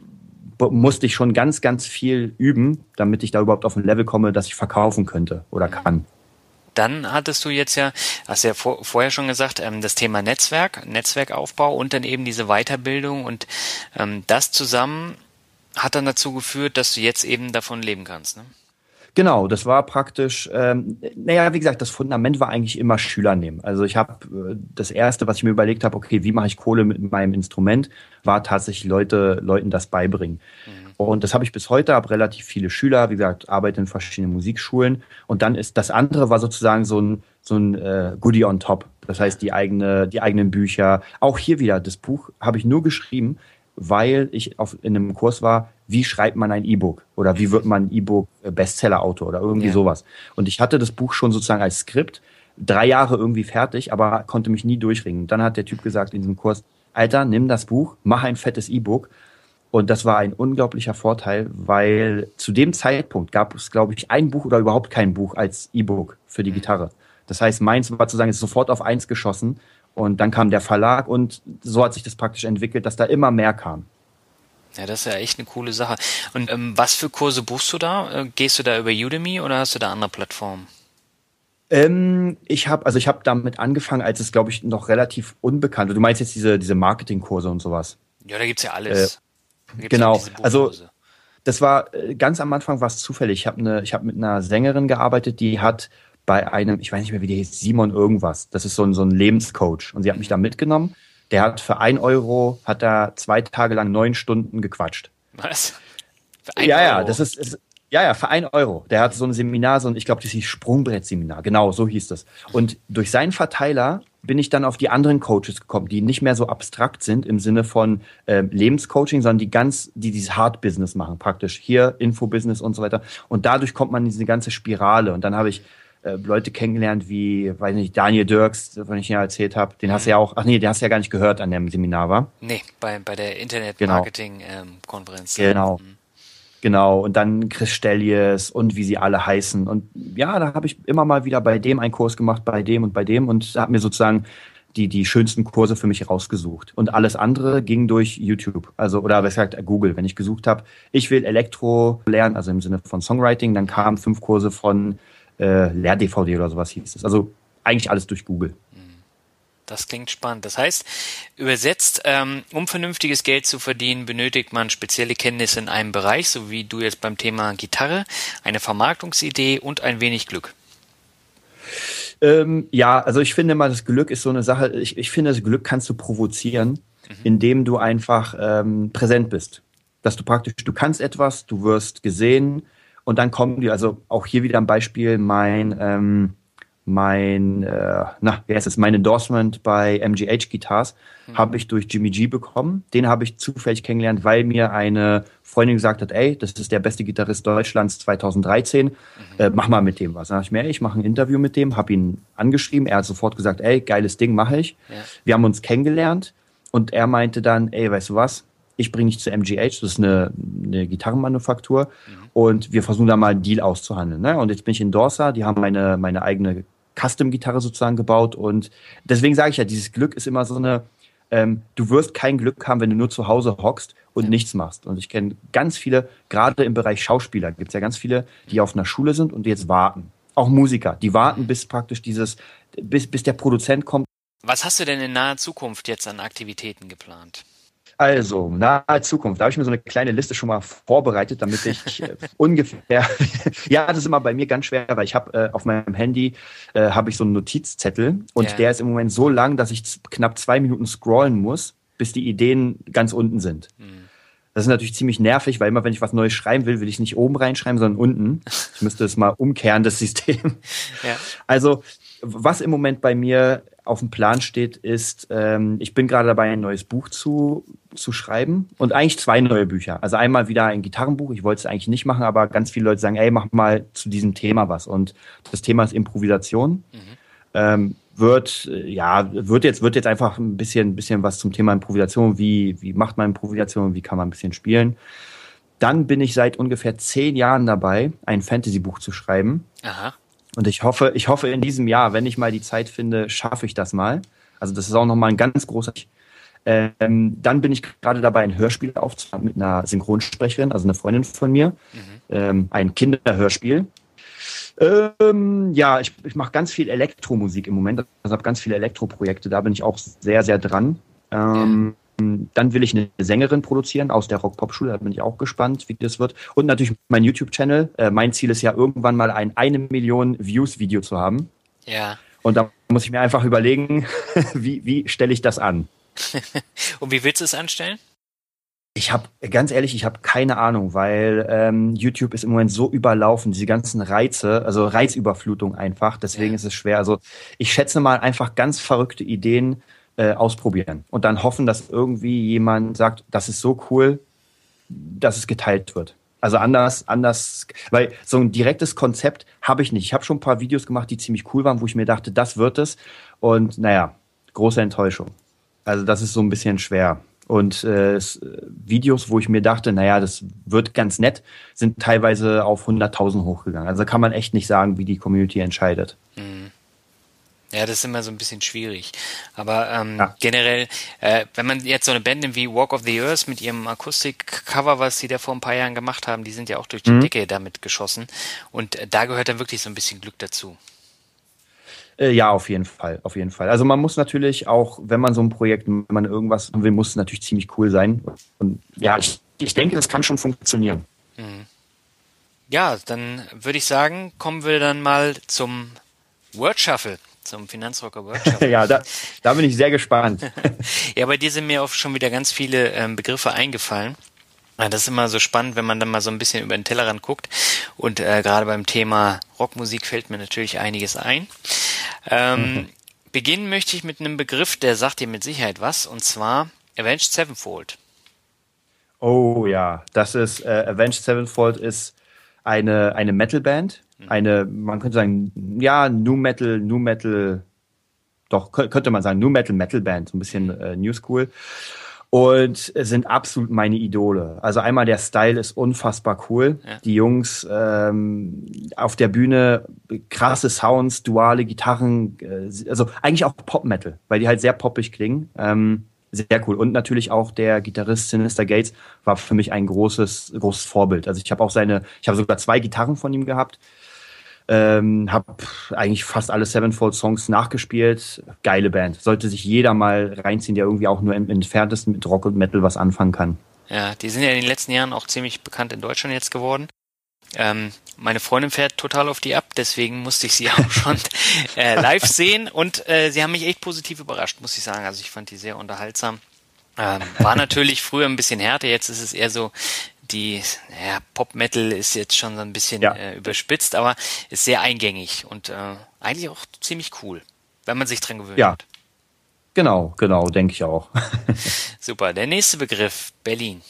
b- musste ich schon ganz, ganz viel üben, damit ich da überhaupt auf ein Level komme, dass ich verkaufen könnte oder kann. Dann hattest du jetzt ja, hast ja vor, vorher schon gesagt, ähm, das Thema Netzwerk, Netzwerkaufbau und dann eben diese Weiterbildung und ähm, das zusammen hat dann dazu geführt, dass du jetzt eben davon leben kannst, ne? Genau, das war praktisch, ähm, naja, wie gesagt, das Fundament war eigentlich immer Schüler nehmen. Also ich habe äh, das Erste, was ich mir überlegt habe, okay, wie mache ich Kohle mit meinem Instrument, war tatsächlich Leute, Leuten das beibringen. Mhm. Und das habe ich bis heute, habe relativ viele Schüler, wie gesagt, arbeite in verschiedenen Musikschulen. Und dann ist das andere war sozusagen so ein so ein äh, Goodie on top. Das heißt, die eigene, die eigenen Bücher. Auch hier wieder, das Buch habe ich nur geschrieben, weil ich auf, in einem Kurs war, wie schreibt man ein E-Book oder wie wird man ein E-Book Bestseller-Autor oder irgendwie ja. sowas. Und ich hatte das Buch schon sozusagen als Skript, drei Jahre irgendwie fertig, aber konnte mich nie durchringen. Dann hat der Typ gesagt in diesem Kurs, Alter, nimm das Buch, mach ein fettes E-Book. Und das war ein unglaublicher Vorteil, weil zu dem Zeitpunkt gab es, glaube ich, ein Buch oder überhaupt kein Buch als E-Book für die Gitarre. Das heißt, meins war sozusagen ist sofort auf eins geschossen. Und dann kam der Verlag und so hat sich das praktisch entwickelt, dass da immer mehr kam. Ja, das ist ja echt eine coole Sache. Und ähm, was für Kurse buchst du da? Äh, gehst du da über Udemy oder hast du da andere Plattformen? Ähm, ich habe also ich habe damit angefangen, als es, glaube ich, noch relativ unbekannt war. Du meinst jetzt diese diese Marketingkurse und sowas? Ja, da gibt's ja alles. Äh, genau, also das war ganz am Anfang war es zufällig. Ich habe eine ich habe mit einer Sängerin gearbeitet, die hat bei einem, ich weiß nicht mehr, wie der hieß, Simon irgendwas. Das ist so ein, so ein Lebenscoach. Und sie hat mich da mitgenommen. Der hat für ein Euro, hat er zwei Tage lang neun Stunden gequatscht. Was? Für ein ja, Euro? ja, das ist, ist, ja, ja, für ein Euro. Der hat so ein Seminar, so ein, ich glaube, das hieß Sprungbrett-Seminar. Genau, so hieß das. Und durch seinen Verteiler bin ich dann auf die anderen Coaches gekommen, die nicht mehr so abstrakt sind im Sinne von äh, Lebenscoaching, sondern die ganz, die dieses Hard-Business machen, praktisch. Hier Info-Business und so weiter. Und dadurch kommt man in diese ganze Spirale. Und dann habe ich Leute kennengelernt wie, weiß nicht, Daniel Dirks, von ich ja erzählt habe. Den hast du ja auch, ach nee, den hast du ja gar nicht gehört an dem Seminar, war? Nee, bei, bei der Internet-Marketing-Konferenz. Genau. Ähm, genau. Mhm. Genau. Und dann Chris Stellies und wie sie alle heißen. Und ja, da habe ich immer mal wieder bei dem einen Kurs gemacht, bei dem und bei dem und habe mir sozusagen die, die schönsten Kurse für mich rausgesucht. Und alles andere ging durch YouTube. Also, oder besser gesagt Google. Wenn ich gesucht habe, ich will Elektro lernen, also im Sinne von Songwriting, dann kamen fünf Kurse von äh, Lehr-D V D oder sowas hieß es. Also eigentlich alles durch Google. Das klingt spannend. Das heißt, übersetzt, ähm, um vernünftiges Geld zu verdienen, benötigt man spezielle Kenntnisse in einem Bereich, so wie du jetzt beim Thema Gitarre, eine Vermarktungsidee und ein wenig Glück. Ähm, ja, also ich finde mal, das Glück ist so eine Sache, ich, ich finde, das Glück kannst du provozieren, mhm. indem du einfach ähm, präsent bist. Dass du praktisch, du kannst etwas, du wirst gesehen und dann kommen die, also auch hier wieder ein Beispiel, mein... Ähm, Mein, äh, na, wie heißt es, mein Endorsement bei M G H Guitars mhm. habe ich durch Jimmy G bekommen. Den habe ich zufällig kennengelernt, weil mir eine Freundin gesagt hat, ey, das ist der beste Gitarrist Deutschlands zweitausenddreizehn, mhm. äh, mach mal mit dem was. Dann habe ich mir, ey, ich mache ein Interview mit dem, habe ihn angeschrieben, er hat sofort gesagt, ey, geiles Ding, mache ich. Ja. Wir haben uns kennengelernt und er meinte dann, ey, weißt du was, ich bringe dich zu M G H, das ist eine, eine Gitarrenmanufaktur mhm. und wir versuchen da mal einen Deal auszuhandeln. Ne? Und jetzt bin ich in Dorsa, die haben meine, meine eigene Custom-Gitarre sozusagen gebaut und deswegen sage ich ja, dieses Glück ist immer so eine, ähm, du wirst kein Glück haben, wenn du nur zu Hause hockst und ja. nichts machst. Und ich kenne ganz viele, gerade im Bereich Schauspieler, gibt es ja ganz viele, die auf einer Schule sind und jetzt warten. Auch Musiker, die warten, bis praktisch dieses, bis, bis der Produzent kommt. Was hast du denn in naher Zukunft jetzt an Aktivitäten geplant? Also, nahe Zukunft. Da habe ich mir so eine kleine Liste schon mal vorbereitet, damit ich äh, ungefähr... ja, das ist immer bei mir ganz schwer, weil ich habe äh, auf meinem Handy äh, habe ich so einen Notizzettel und yeah. der ist im Moment so lang, dass ich z- knapp zwei Minuten scrollen muss, bis die Ideen ganz unten sind. Mm. Das ist natürlich ziemlich nervig, weil immer, wenn ich was Neues schreiben will, will ich nicht oben reinschreiben, sondern unten. Ich müsste es mal umkehren, das System. Ja. Also, was im Moment bei mir auf dem Plan steht, ist, ähm, ich bin gerade dabei, ein neues Buch zu, zu schreiben und eigentlich zwei neue Bücher. Also einmal wieder ein Gitarrenbuch, ich wollte es eigentlich nicht machen, aber ganz viele Leute sagen, ey, mach mal zu diesem Thema was. Und das Thema ist Improvisation. Mhm. Ähm, wird, ja, wird jetzt, wird jetzt einfach ein bisschen, bisschen was zum Thema Improvisation. Wie, wie macht man Improvisation? Wie kann man ein bisschen spielen? Dann bin ich seit ungefähr zehn Jahren dabei, ein Fantasy-Buch zu schreiben. Aha. Und ich hoffe, ich hoffe in diesem Jahr, wenn ich mal die Zeit finde, schaffe ich das mal. Also das ist auch nochmal ein ganz großer... Ähm, dann bin ich gerade dabei, ein Hörspiel aufzunehmen mit einer Synchronsprecherin, also eine Freundin von mir. Mhm. Ähm, ein Kinderhörspiel. Ähm, ja, ich, ich mache ganz viel Elektromusik im Moment. Also habe ganz viele Elektroprojekte. Da bin ich auch sehr, sehr dran. Ähm, mhm. Dann will ich eine Sängerin produzieren aus der Rock-Pop-Schule. Da bin ich auch gespannt, wie das wird. Und natürlich mein YouTube-Channel. Äh, mein Ziel ist ja, irgendwann mal ein eine Million Views-Video zu haben. Ja. Und da muss ich mir einfach überlegen, wie, wie stelle ich das an? Und wie willst du es anstellen? Ich habe, ganz ehrlich, ich habe keine Ahnung, weil ähm, YouTube ist im Moment so überlaufen, diese ganzen Reize, also Reizüberflutung einfach. Deswegen ja. ist es schwer. Also ich schätze mal einfach ganz verrückte Ideen äh, ausprobieren und dann hoffen, dass irgendwie jemand sagt, das ist so cool, dass es geteilt wird. Also anders, anders, weil so ein direktes Konzept habe ich nicht. Ich habe schon ein paar Videos gemacht, die ziemlich cool waren, wo ich mir dachte, das wird es. Und naja, große Enttäuschung. Also das ist so ein bisschen schwer. Und äh, Videos, wo ich mir dachte, naja, das wird ganz nett, sind teilweise auf hunderttausend hochgegangen. Also kann man echt nicht sagen, wie die Community entscheidet. Mhm. Ja, das ist immer so ein bisschen schwierig. Aber ähm, ja. generell, äh, wenn man jetzt so eine Band nimmt wie Walk of the Earth mit ihrem Akustik-Cover, was sie da vor ein paar Jahren gemacht haben, die sind ja auch durch die mhm. Decke damit geschossen. Und äh, da gehört dann wirklich so ein bisschen Glück dazu. Äh, ja, auf jeden Fall, auf jeden Fall. Also man muss natürlich auch, wenn man so ein Projekt, wenn man irgendwas will, muss es natürlich ziemlich cool sein. Und ja, ich, ich denke, das kann schon funktionieren. Mhm. Ja, dann würde ich sagen, kommen wir dann mal zum Word Shuffle. Zum Finanzrocker Workshop. Ja, da, da bin ich sehr gespannt. Ja, bei dir sind mir auch schon wieder ganz viele ähm, Begriffe eingefallen. Das ist immer so spannend, wenn man dann mal so ein bisschen über den Tellerrand guckt. Und äh, gerade beim Thema Rockmusik fällt mir natürlich einiges ein. Ähm, mhm. Beginnen möchte ich mit einem Begriff, der sagt dir mit Sicherheit was, und zwar Avenged Sevenfold. Oh ja, das ist, äh, Avenged Sevenfold ist eine, eine Metalband. Eine, man könnte sagen, ja, Nu Metal, Nu Metal, doch, könnte man sagen, Nu Metal Metal Band, so ein bisschen äh, New School. Und sind absolut meine Idole. Also einmal der Style ist unfassbar cool. Ja. Die Jungs ähm, auf der Bühne krasse Sounds, duale Gitarren, äh, also eigentlich auch Pop-Metal, weil die halt sehr poppig klingen. Ähm, sehr cool. Und natürlich auch der Gitarrist Sinister Gates war für mich ein großes, großes Vorbild. Also ich habe auch seine, ich habe sogar zwei Gitarren von ihm gehabt. Ähm, habe eigentlich fast alle Sevenfold Songs nachgespielt. Geile Band. Sollte sich jeder mal reinziehen, der irgendwie auch nur im entferntesten mit Rock und Metal was anfangen kann. Ja, die sind ja in den letzten Jahren auch ziemlich bekannt in Deutschland jetzt geworden. Ähm, meine Freundin fährt total auf die ab, deswegen musste ich sie auch schon äh, live sehen und äh, sie haben mich echt positiv überrascht, muss ich sagen. Also ich fand die sehr unterhaltsam. Ähm, war natürlich früher ein bisschen härter, jetzt ist es eher so, die ja, Pop-Metal ist jetzt schon so ein bisschen ja. äh, überspitzt, aber ist sehr eingängig und äh, eigentlich auch ziemlich cool, wenn man sich dran gewöhnt ja. hat. Genau, genau, denke ich auch. Super, der nächste Begriff, Berlin.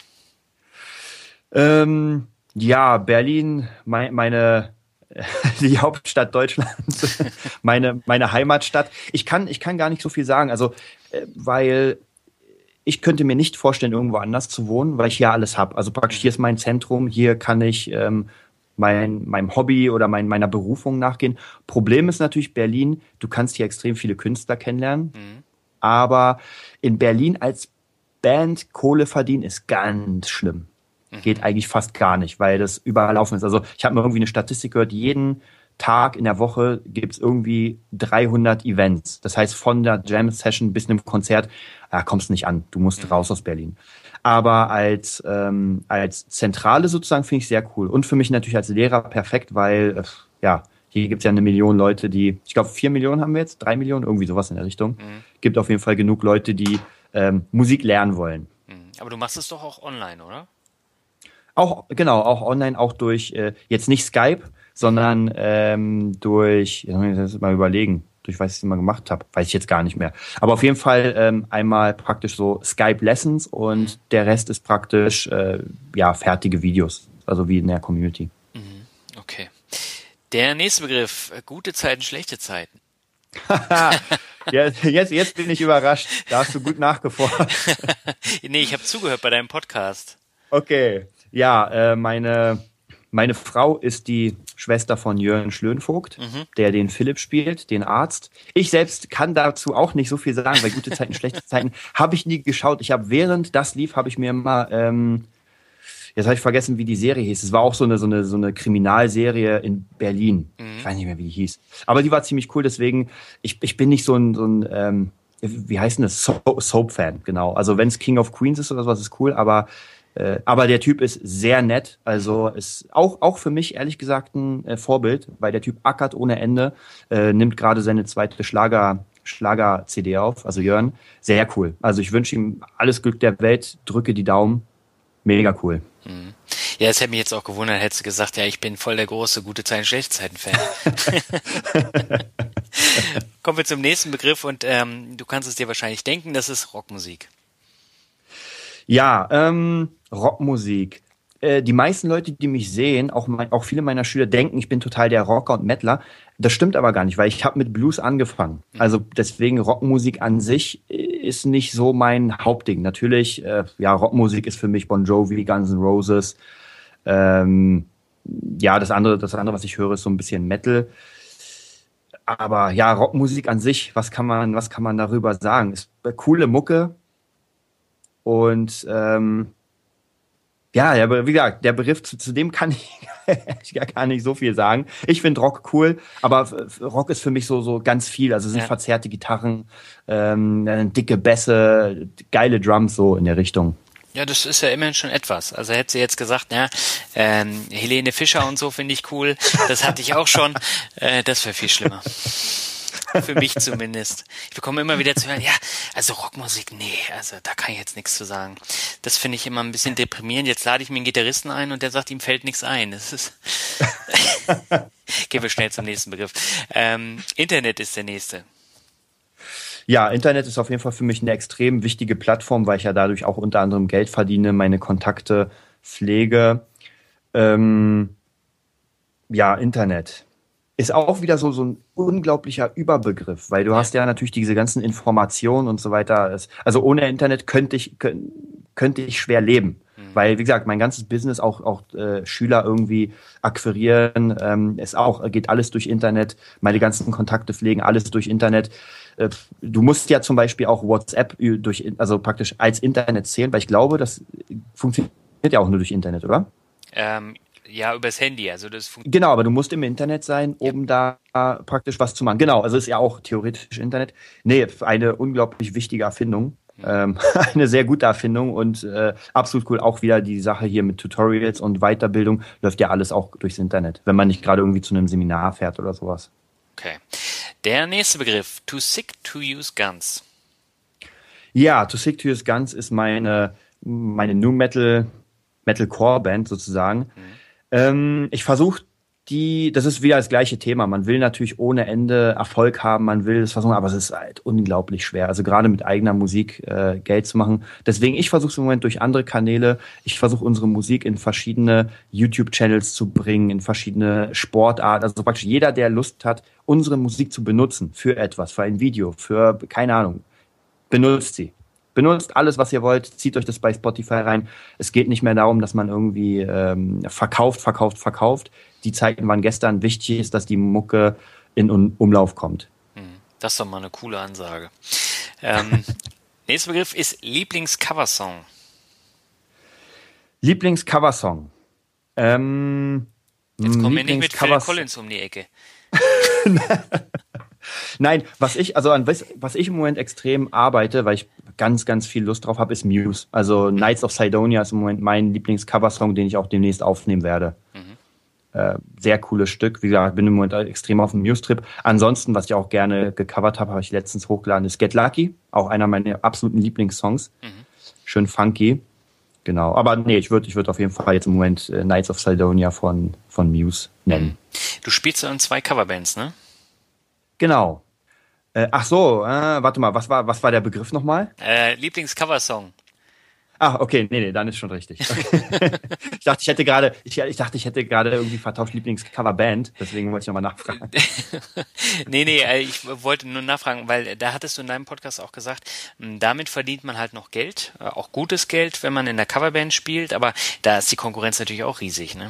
Ähm, ja, Berlin, mein, meine, die Hauptstadt Deutschlands, meine, meine Heimatstadt. Ich kann, ich kann gar nicht so viel sagen, also, äh, weil ich könnte mir nicht vorstellen, irgendwo anders zu wohnen, weil ich hier alles habe. Also praktisch hier ist mein Zentrum, hier kann ich ähm, mein, meinem Hobby oder mein, meiner Berufung nachgehen. Problem ist natürlich Berlin, du kannst hier extrem viele Künstler kennenlernen, mhm. aber in Berlin als Band Kohle verdienen ist ganz schlimm. Mhm. Geht eigentlich fast gar nicht, weil das überall laufen ist. Also ich habe mir irgendwie eine Statistik gehört, jeden Tag in der Woche gibt's irgendwie dreihundert Events. Das heißt, von der Jam-Session bis einem Konzert ja, kommst du nicht an. Du musst mhm. raus aus Berlin. Aber als ähm, als Zentrale sozusagen finde ich sehr cool. Und für mich natürlich als Lehrer perfekt, weil äh, ja, hier gibt's ja eine Million Leute, die, ich glaube vier Millionen haben wir jetzt, drei Millionen, irgendwie sowas in der Richtung. Mhm. Gibt auf jeden Fall genug Leute, die ähm, Musik lernen wollen. Mhm. Aber du machst es doch auch online, oder? Auch, genau, auch online, auch durch, äh, jetzt nicht Skype, sondern ähm, durch, jetzt muss ich das mal überlegen, durch was ich immer gemacht habe, weiß ich jetzt gar nicht mehr. Aber auf jeden Fall ähm, einmal praktisch so Skype-Lessons und mhm. der Rest ist praktisch äh, ja fertige Videos, also wie in der Community. Mhm. Okay. Der nächste Begriff, gute Zeiten, schlechte Zeiten. jetzt, jetzt, jetzt bin ich überrascht, da hast du gut nachgeforscht. Nee, ich habe zugehört bei deinem Podcast. Okay, ja, äh, meine... Meine Frau ist die Schwester von Jörn Schlönvogt, mhm. der den Philipp spielt, den Arzt. Ich selbst kann dazu auch nicht so viel sagen, weil gute Zeiten, schlechte Zeiten habe ich nie geschaut. Ich habe während das lief, habe ich mir immer, ähm, jetzt habe ich vergessen, wie die Serie hieß. Es war auch so eine so eine so eine Kriminalserie in Berlin. Mhm. Ich weiß nicht mehr, wie die hieß. Aber die war ziemlich cool. Deswegen, ich ich bin nicht so ein so ein ähm, wie heißt denn das, so- Soap-Fan, genau. Also wenn es King of Queens ist oder sowas, ist cool. Aber Aber der Typ ist sehr nett, also ist auch auch für mich ehrlich gesagt ein äh, Vorbild, weil der Typ ackert ohne Ende, äh, nimmt gerade seine zweite Schlager Schlager-C D auf, also Jörn, sehr cool. Also ich wünsche ihm alles Glück der Welt, drücke die Daumen, mega cool. Mhm. Ja, es hätte mich jetzt auch gewundert, hättest du gesagt, ja, ich bin voll der große gute Zeiten, schlechte Zeiten-Fan. Kommen wir zum nächsten Begriff und ähm, du kannst es dir wahrscheinlich denken, das ist Rockmusik. Ja, ähm, Rockmusik. Äh, die meisten Leute, die mich sehen, auch, mein, auch viele meiner Schüler, denken, ich bin total der Rocker und Mettler. Das stimmt aber gar nicht, weil ich habe mit Blues angefangen. Also deswegen Rockmusik an sich ist nicht so mein Hauptding. Natürlich, äh, ja, Rockmusik ist für mich Bon Jovi, Guns N' Roses. Ähm, ja, das andere, das andere, was ich höre, ist so ein bisschen Metal. Aber ja, Rockmusik an sich, was kann man, was kann man darüber sagen? Ist äh, coole Mucke. Und ähm, ja, der, wie gesagt, der Begriff, zu, zu dem kann ich gar nicht so viel sagen. Ich finde Rock cool, aber Rock ist für mich so so ganz viel. Also es sind ja. verzerrte Gitarren, ähm, dicke Bässe, geile Drums, so in der Richtung. Ja, das ist ja immerhin schon etwas. Also hätte sie jetzt gesagt, ja, ähm, Helene Fischer und so finde ich cool. Das hatte ich auch schon. Äh, das wäre viel schlimmer. Für mich zumindest. Ich bekomme immer wieder zu hören, ja, also Rockmusik, nee, also da kann ich jetzt nichts zu sagen. Das finde ich immer ein bisschen deprimierend. Jetzt lade ich mir einen Gitarristen ein und der sagt, ihm fällt nichts ein. Das ist Gehen wir schnell zum nächsten Begriff. Ähm, Internet ist der nächste. Ja, Internet ist auf jeden Fall für mich eine extrem wichtige Plattform, weil ich ja dadurch auch unter anderem Geld verdiene, meine Kontakte pflege. Ähm, ja, Internet ist auch wieder so, so ein unglaublicher Überbegriff, weil du hast ja natürlich diese ganzen Informationen und so weiter. Also ohne Internet könnte ich, könnte ich schwer leben. Mhm. Weil, wie gesagt, mein ganzes Business, auch, auch äh, Schüler irgendwie akquirieren, ähm, ist auch, geht alles durch Internet, meine ganzen Kontakte pflegen, alles durch Internet. Äh, du musst ja zum Beispiel auch WhatsApp durch, also praktisch als Internet zählen, weil ich glaube, das funktioniert ja auch nur durch Internet, oder? Ähm, ja, übers Handy, also das funktioniert. Genau, aber du musst im Internet sein, um Ja. da praktisch was zu machen. Genau, also ist ja auch theoretisch Internet. Nee, eine unglaublich wichtige Erfindung. Ähm, eine sehr gute Erfindung und äh, absolut cool. Auch wieder die Sache hier mit Tutorials und Weiterbildung läuft ja alles auch durchs Internet, wenn man nicht gerade irgendwie zu einem Seminar fährt oder sowas. Okay. Der nächste Begriff, too sick to use guns. Ja, Too Sick to Use Guns ist meine, meine New Metal, Metalcore Band sozusagen. Mhm. Ähm, ich versuche die, das ist wieder das gleiche Thema. Man will natürlich ohne Ende Erfolg haben, man will es versuchen, aber es ist halt unglaublich schwer. Also gerade mit eigener Musik äh, Geld zu machen. Deswegen, ich versuche es im Moment durch andere Kanäle. Ich versuche unsere Musik in verschiedene YouTube-Channels zu bringen, in verschiedene Sportarten. Also praktisch jeder, der Lust hat, unsere Musik zu benutzen für etwas, für ein Video, für, keine Ahnung, benutzt sie. Benutzt alles, was ihr wollt, zieht euch das bei Spotify rein. Es geht nicht mehr darum, dass man irgendwie ähm, verkauft, verkauft, verkauft. Die Zeiten waren gestern. Wichtig ist, dass die Mucke in um- Umlauf kommt. Das ist doch mal eine coole Ansage. Ähm, nächster Begriff ist Lieblings-Coversong. Lieblings-Coversong. Ähm, Jetzt kommen wir nicht mit Phil Collins um die Ecke. Nein, was ich, also an was, was ich im Moment extrem arbeite, weil ich ganz, ganz viel Lust drauf habe, ist Muse. Also Knights of Sidonia ist im Moment mein Lieblings-Coversong, den ich auch demnächst aufnehmen werde. Mhm. Äh, sehr cooles Stück. Wie gesagt, bin im Moment extrem auf dem Muse-Trip. Ansonsten, was ich auch gerne gecovert habe, habe ich letztens hochgeladen, ist Get Lucky. Auch einer meiner absoluten Lieblingssongs. Mhm. Schön funky. Genau. Aber nee, ich würde ich würd auf jeden Fall jetzt im Moment äh, Knights of Sidonia von, von Muse nennen. Du spielst in zwei Coverbands, ne? Genau. Äh, ach so, äh, warte mal, was war, was war der Begriff nochmal? Äh, Lieblings-Coversong. Ach, okay, nee, nee, dann ist schon richtig. ich dachte, ich hätte gerade, ich, ich dachte, ich hätte gerade irgendwie vertauscht Lieblingscoverband, deswegen wollte ich nochmal nachfragen. nee, nee, ich wollte nur nachfragen, weil da hattest du in deinem Podcast auch gesagt, damit verdient man halt noch Geld, auch gutes Geld, wenn man in der Coverband spielt, aber da ist die Konkurrenz natürlich auch riesig, ne?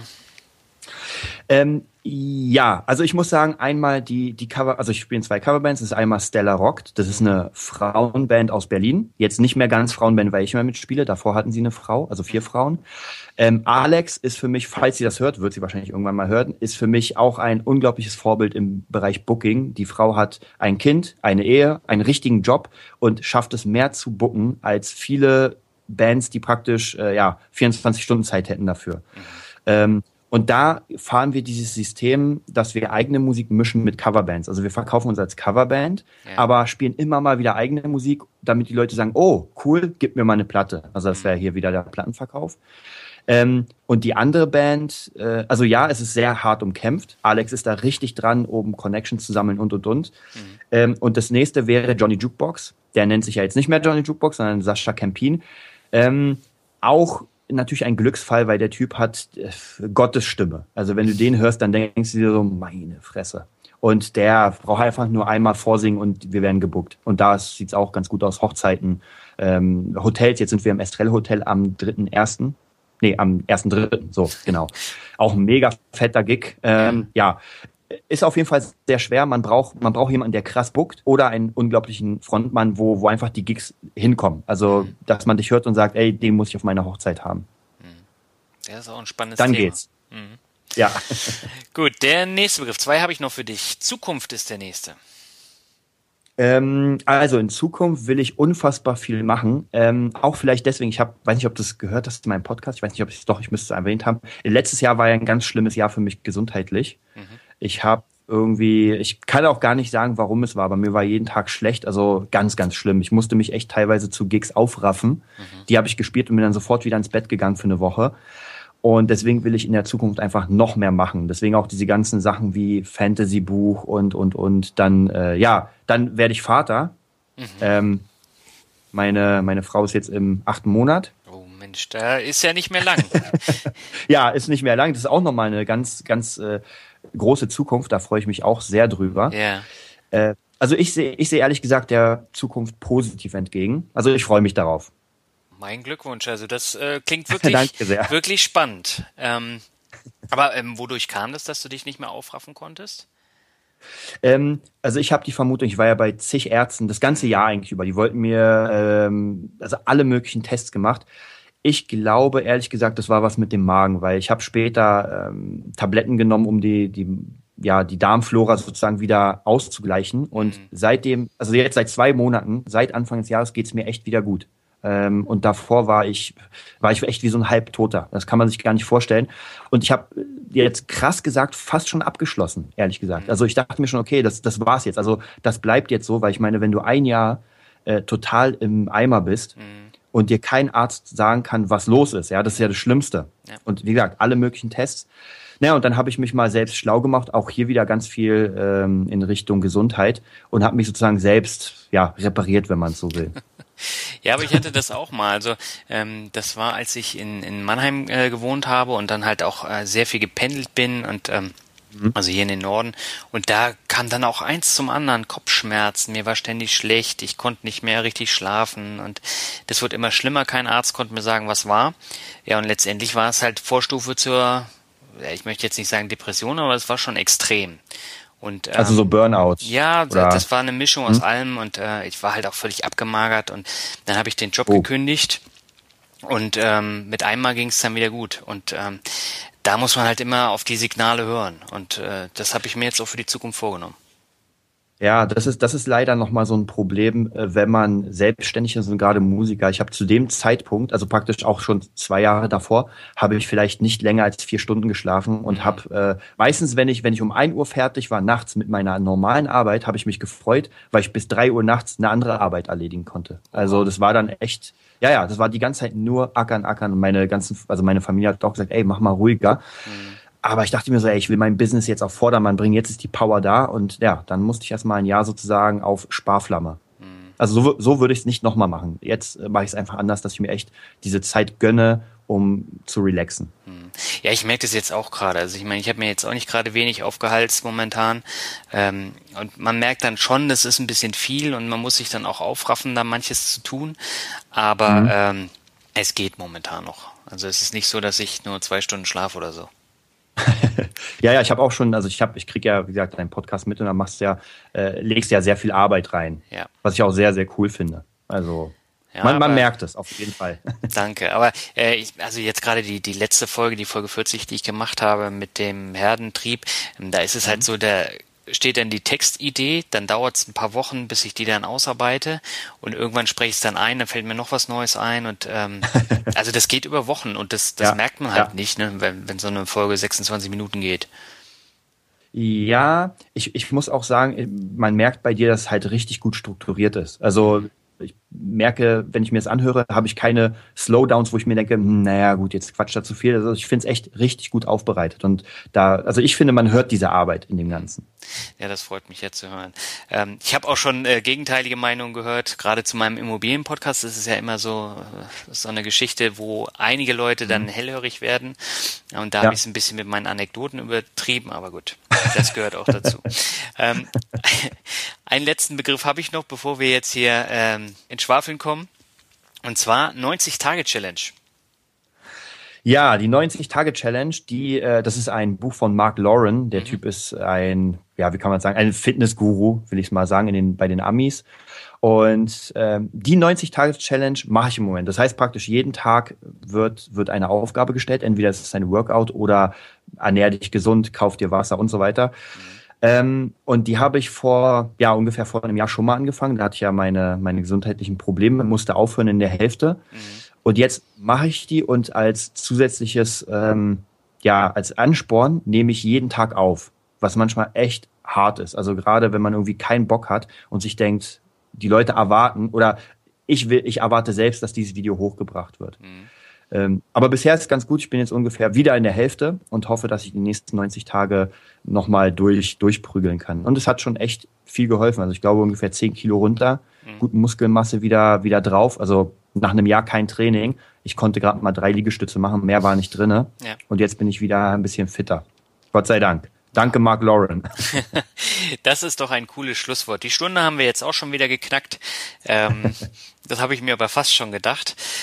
Ähm, ja, also ich muss sagen, einmal die, die Cover, also ich spiele in zwei Coverbands, das ist einmal Stella Rockt, das ist eine Frauenband aus Berlin, jetzt nicht mehr ganz Frauenband, weil ich immer mitspiele, davor hatten sie eine Frau, also vier Frauen. Ähm, Alex ist für mich, falls sie das hört, wird sie wahrscheinlich irgendwann mal hören, ist für mich auch ein unglaubliches Vorbild im Bereich Booking. Die Frau hat ein Kind, eine Ehe, einen richtigen Job und schafft es mehr zu booken als viele Bands, die praktisch äh, ja vierundzwanzig Stunden Zeit hätten dafür. Mhm. Ähm, Und da fahren wir dieses System, dass wir eigene Musik mischen mit Coverbands. Also wir verkaufen uns als Coverband, ja. aber spielen immer mal wieder eigene Musik, damit die Leute sagen, oh, cool, gib mir mal eine Platte. Also das wäre hier wieder der Plattenverkauf. Ähm, und die andere Band, äh, also ja, es ist sehr hart umkämpft. Alex ist da richtig dran, oben Connections zu sammeln und, und, und. Mhm. Ähm, und das nächste wäre Johnny Jukebox. Der nennt sich ja jetzt nicht mehr Johnny Jukebox, sondern Sascha Kempin. Ähm, auch natürlich ein Glücksfall, weil der Typ hat äh, Gottes Stimme. Also wenn du den hörst, dann denkst du dir so, meine Fresse. Und der braucht einfach nur einmal vorsingen und wir werden gebuckt. Und da sieht's auch ganz gut aus. Hochzeiten, ähm, Hotels, jetzt sind wir im Estrell Hotel am dritten ersten Nee, am ersten dritten so, genau. Auch ein mega fetter Gig. Ähm, ja, ist auf jeden Fall sehr schwer. Man braucht, man braucht jemanden, der krass bookt oder einen unglaublichen Frontmann, wo, wo einfach die Gigs hinkommen. Also, mhm. dass man dich hört und sagt, ey, den muss ich auf meiner Hochzeit haben. Das ist auch ein spannendes Dann Thema. Dann geht's. Mhm. Ja. Gut, der nächste Begriff. Zwei habe ich noch für dich. Zukunft ist der nächste. Ähm, also in Zukunft will ich unfassbar viel machen. Ähm, auch vielleicht deswegen, ich habe, weiß nicht, ob du das gehört hast in meinem Podcast, ich weiß nicht, ob ich es doch, ich müsste es erwähnt haben. Letztes Jahr war ja ein ganz schlimmes Jahr für mich gesundheitlich. Mhm. Ich habe irgendwie, ich kann auch gar nicht sagen, warum es war, aber mir war jeden Tag schlecht, also ganz, ganz schlimm. Ich musste mich echt teilweise zu Gigs aufraffen. Mhm. Die habe ich gespielt und bin dann sofort wieder ins Bett gegangen für eine Woche. Und deswegen will ich in der Zukunft einfach noch mehr machen. Deswegen auch diese ganzen Sachen wie Fantasy-Buch und, und, und dann, äh, ja, dann werde ich Vater. Mhm. Ähm, meine, meine Frau ist jetzt im achten Monat. Oh Mensch, da ist ja nicht mehr lang. Ja, ist nicht mehr lang. Das ist auch nochmal eine ganz, ganz äh, große Zukunft. Da freue ich mich auch sehr drüber. Ja. Äh, also ich sehe, ich sehe ehrlich gesagt der Zukunft positiv entgegen. Also ich freue mich darauf. Mein Glückwunsch. Also das äh, klingt wirklich, Danke sehr. wirklich spannend. Ähm, aber ähm, wodurch kam das, dass du dich nicht mehr aufraffen konntest? Ähm, also ich habe die Vermutung, ich war ja bei zig Ärzten das ganze Jahr eigentlich über. Die wollten mir ähm, also alle möglichen Tests gemacht. Ich glaube, ehrlich gesagt, das war was mit dem Magen, weil ich habe später ähm, Tabletten genommen, um die, die, ja, die Darmflora sozusagen wieder auszugleichen. Und Mhm. seitdem, also jetzt seit zwei Monaten, seit Anfang des Jahres geht's mir echt wieder gut. Ähm, und davor war ich, war ich echt wie so ein Halbtoter. Das kann man sich gar nicht vorstellen. Und ich habe jetzt krass gesagt fast schon abgeschlossen, ehrlich gesagt. Also ich dachte mir schon, okay, das, das war's jetzt. Also das bleibt jetzt so, weil ich meine, wenn du ein Jahr äh, total im Eimer bist, Mhm. und dir kein Arzt sagen kann, was los ist. Ja, das ist ja das Schlimmste. Ja. Und wie gesagt, alle möglichen Tests. Naja, und dann habe ich mich mal selbst schlau gemacht, auch hier wieder ganz viel ähm, in Richtung Gesundheit und habe mich sozusagen selbst ja repariert, wenn man es so will. Ja, aber ich hatte das auch mal. Also ähm, das war, als ich in, in Mannheim äh, gewohnt habe und dann halt auch äh, sehr viel gependelt bin und ähm, also hier in den Norden. Und da kam dann auch eins zum anderen. Kopfschmerzen, mir war ständig schlecht, ich konnte nicht mehr richtig schlafen und das wurde immer schlimmer. Kein Arzt konnte mir sagen, was war. Ja, und letztendlich war es halt Vorstufe zur, ja, ich möchte jetzt nicht sagen Depression, aber es war schon extrem. Und, ähm, Also so Burnout. Ja, oder? Das war eine Mischung aus Hm? allem und äh, ich war halt auch völlig abgemagert und dann habe ich den Job Oh. gekündigt und ähm, mit einmal ging es dann wieder gut und ähm, da muss man halt immer auf die Signale hören und äh, das habe ich mir jetzt auch für die Zukunft vorgenommen. Ja, das ist, das ist leider nochmal so ein Problem, äh, wenn man selbstständig ist und gerade Musiker. Ich habe zu dem Zeitpunkt, also praktisch auch schon zwei Jahre davor, habe ich vielleicht nicht länger als vier Stunden geschlafen und Mhm. habe äh, meistens, wenn ich, wenn ich um ein Uhr fertig war, nachts mit meiner normalen Arbeit, habe ich mich gefreut, weil ich bis drei Uhr nachts eine andere Arbeit erledigen konnte. Also das war dann echt, ja, ja, das war die ganze Zeit nur ackern, ackern und meine ganzen, also meine Familie hat auch gesagt, ey, mach mal ruhiger. Mhm. Aber ich dachte mir so, ey, ich will mein Business jetzt auf Vordermann bringen, jetzt ist die Power da und ja, dann musste ich erstmal ein Jahr sozusagen auf Sparflamme. Mhm. Also so, so würde ich es nicht nochmal machen. Jetzt äh, mache ich es einfach anders, dass ich mir echt diese Zeit gönne, um zu relaxen. Ja, ich merke das jetzt auch gerade. Also ich meine, ich habe mir jetzt auch nicht gerade wenig aufgehalst momentan. Ähm, und man merkt dann schon, das ist ein bisschen viel und man muss sich dann auch aufraffen, da manches zu tun. Aber Mhm. ähm, es geht momentan noch. Also es ist nicht so, dass ich nur zwei Stunden schlafe oder so. Ja, ja, ich habe auch schon, also ich habe, ich kriege ja, wie gesagt, deinen Podcast mit und da machst du ja, äh, legst ja sehr viel Arbeit rein. Ja. Was ich auch sehr, sehr cool finde. Also Ja, man, man aber- merkt es auf jeden Fall. Danke. Aber äh, ich, also jetzt gerade die die letzte Folge, die Folge vierzig, die ich gemacht habe mit dem Herdentrieb, ähm, da ist es halt so, da steht dann die Textidee, dann dauert es ein paar Wochen, bis ich die dann ausarbeite und irgendwann spreche ich es dann ein, dann fällt mir noch was Neues ein und ähm, also das geht über Wochen und das das Ja, merkt man halt ja. nicht, ne, wenn wenn so eine Folge sechsundzwanzig Minuten geht. Ja, ich, ich muss auch sagen, man merkt bei dir, dass es halt richtig gut strukturiert ist. Also ich merke, wenn ich mir das anhöre, habe ich keine Slowdowns, wo ich mir denke, hm, naja gut, jetzt quatscht da zu viel. Also ich finde es echt richtig gut aufbereitet. Und da, also ich finde, man hört diese Arbeit in dem Ganzen. Ja, das freut mich jetzt zu hören. Ähm, ich habe auch schon äh, gegenteilige Meinungen gehört. Gerade zu meinem Immobilienpodcast ist es ja immer so äh, so eine Geschichte, wo einige Leute dann hellhörig werden. Ja, und da Ja. habe ich es ein bisschen mit meinen Anekdoten übertrieben, aber gut, das gehört auch dazu. ähm, einen letzten Begriff habe ich noch, bevor wir jetzt hier ähm, ins Schwafeln kommen. Und zwar neunzig-Tage-Challenge. Ja, die neunzig-Tage-Challenge, die, äh, das ist ein Buch von Mark Lauren. Der Typ ist ein, ja, wie kann man sagen, ein Fitnessguru, will ich mal sagen, in den, bei den Amis. Und ähm, die neunzig-Tage-Challenge mache ich im Moment. Das heißt praktisch, jeden Tag wird, wird eine Aufgabe gestellt. Entweder es ist ein Workout oder ernähr dich gesund, kauf dir Wasser und so weiter. Ähm, und die habe ich vor, ja, ungefähr vor einem Jahr schon mal angefangen. Da hatte ich ja meine, meine gesundheitlichen Probleme, musste aufhören in der Hälfte. Mhm. Und jetzt mache ich die und als zusätzliches, ähm, ja, als Ansporn nehme ich jeden Tag auf, was manchmal echt hart ist. Also gerade wenn man irgendwie keinen Bock hat und sich denkt, die Leute erwarten oder ich will, ich erwarte selbst, dass dieses Video hochgebracht wird. Mhm. Ähm, aber bisher ist es ganz gut. Ich bin jetzt ungefähr wieder in der Hälfte und hoffe, dass ich die nächsten neunzig Tage nochmal durch, durchprügeln kann. Und es hat schon echt viel geholfen. Also ich glaube ungefähr zehn Kilo runter, Mhm. gute Muskelmasse wieder, wieder drauf. Also nach einem Jahr kein Training. Ich konnte gerade mal drei Liegestütze machen, mehr war nicht drinne. Ja. Und jetzt bin ich wieder ein bisschen fitter. Gott sei Dank. Danke, Mark Lauren. Das ist doch ein cooles Schlusswort. Die Stunde haben wir jetzt auch schon wieder geknackt. Ähm, das habe ich mir aber fast schon gedacht.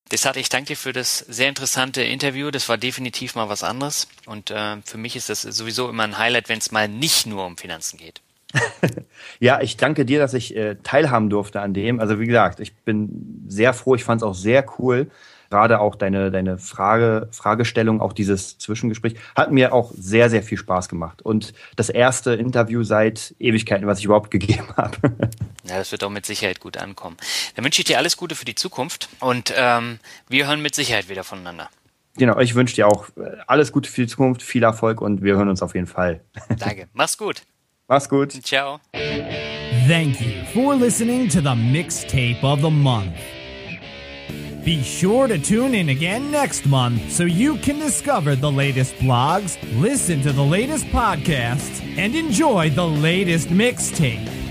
Deshalb, ich danke dir für das sehr interessante Interview. Das war definitiv mal was anderes. Und äh, für mich ist das sowieso immer ein Highlight, wenn es mal nicht nur um Finanzen geht. Ja, ich danke dir, dass ich äh, teilhaben durfte an dem. Also wie gesagt, ich bin sehr froh. Ich fand es auch sehr cool. Gerade auch deine, deine Frage, Fragestellung, auch dieses Zwischengespräch, hat mir auch sehr, sehr viel Spaß gemacht. Und das erste Interview seit Ewigkeiten, was ich überhaupt gegeben habe. Ja, das wird auch mit Sicherheit gut ankommen. Dann wünsche ich dir alles Gute für die Zukunft und ähm, wir hören mit Sicherheit wieder voneinander. Genau, ich wünsche dir auch alles Gute für die Zukunft, viel Erfolg und wir hören uns auf jeden Fall. Danke, mach's gut. Mach's gut. Ciao. Thank you for listening to the Mixtape of the Month. Be sure to tune in again next month so you can discover the latest blogs, listen to the latest podcasts, and enjoy the latest mixtape.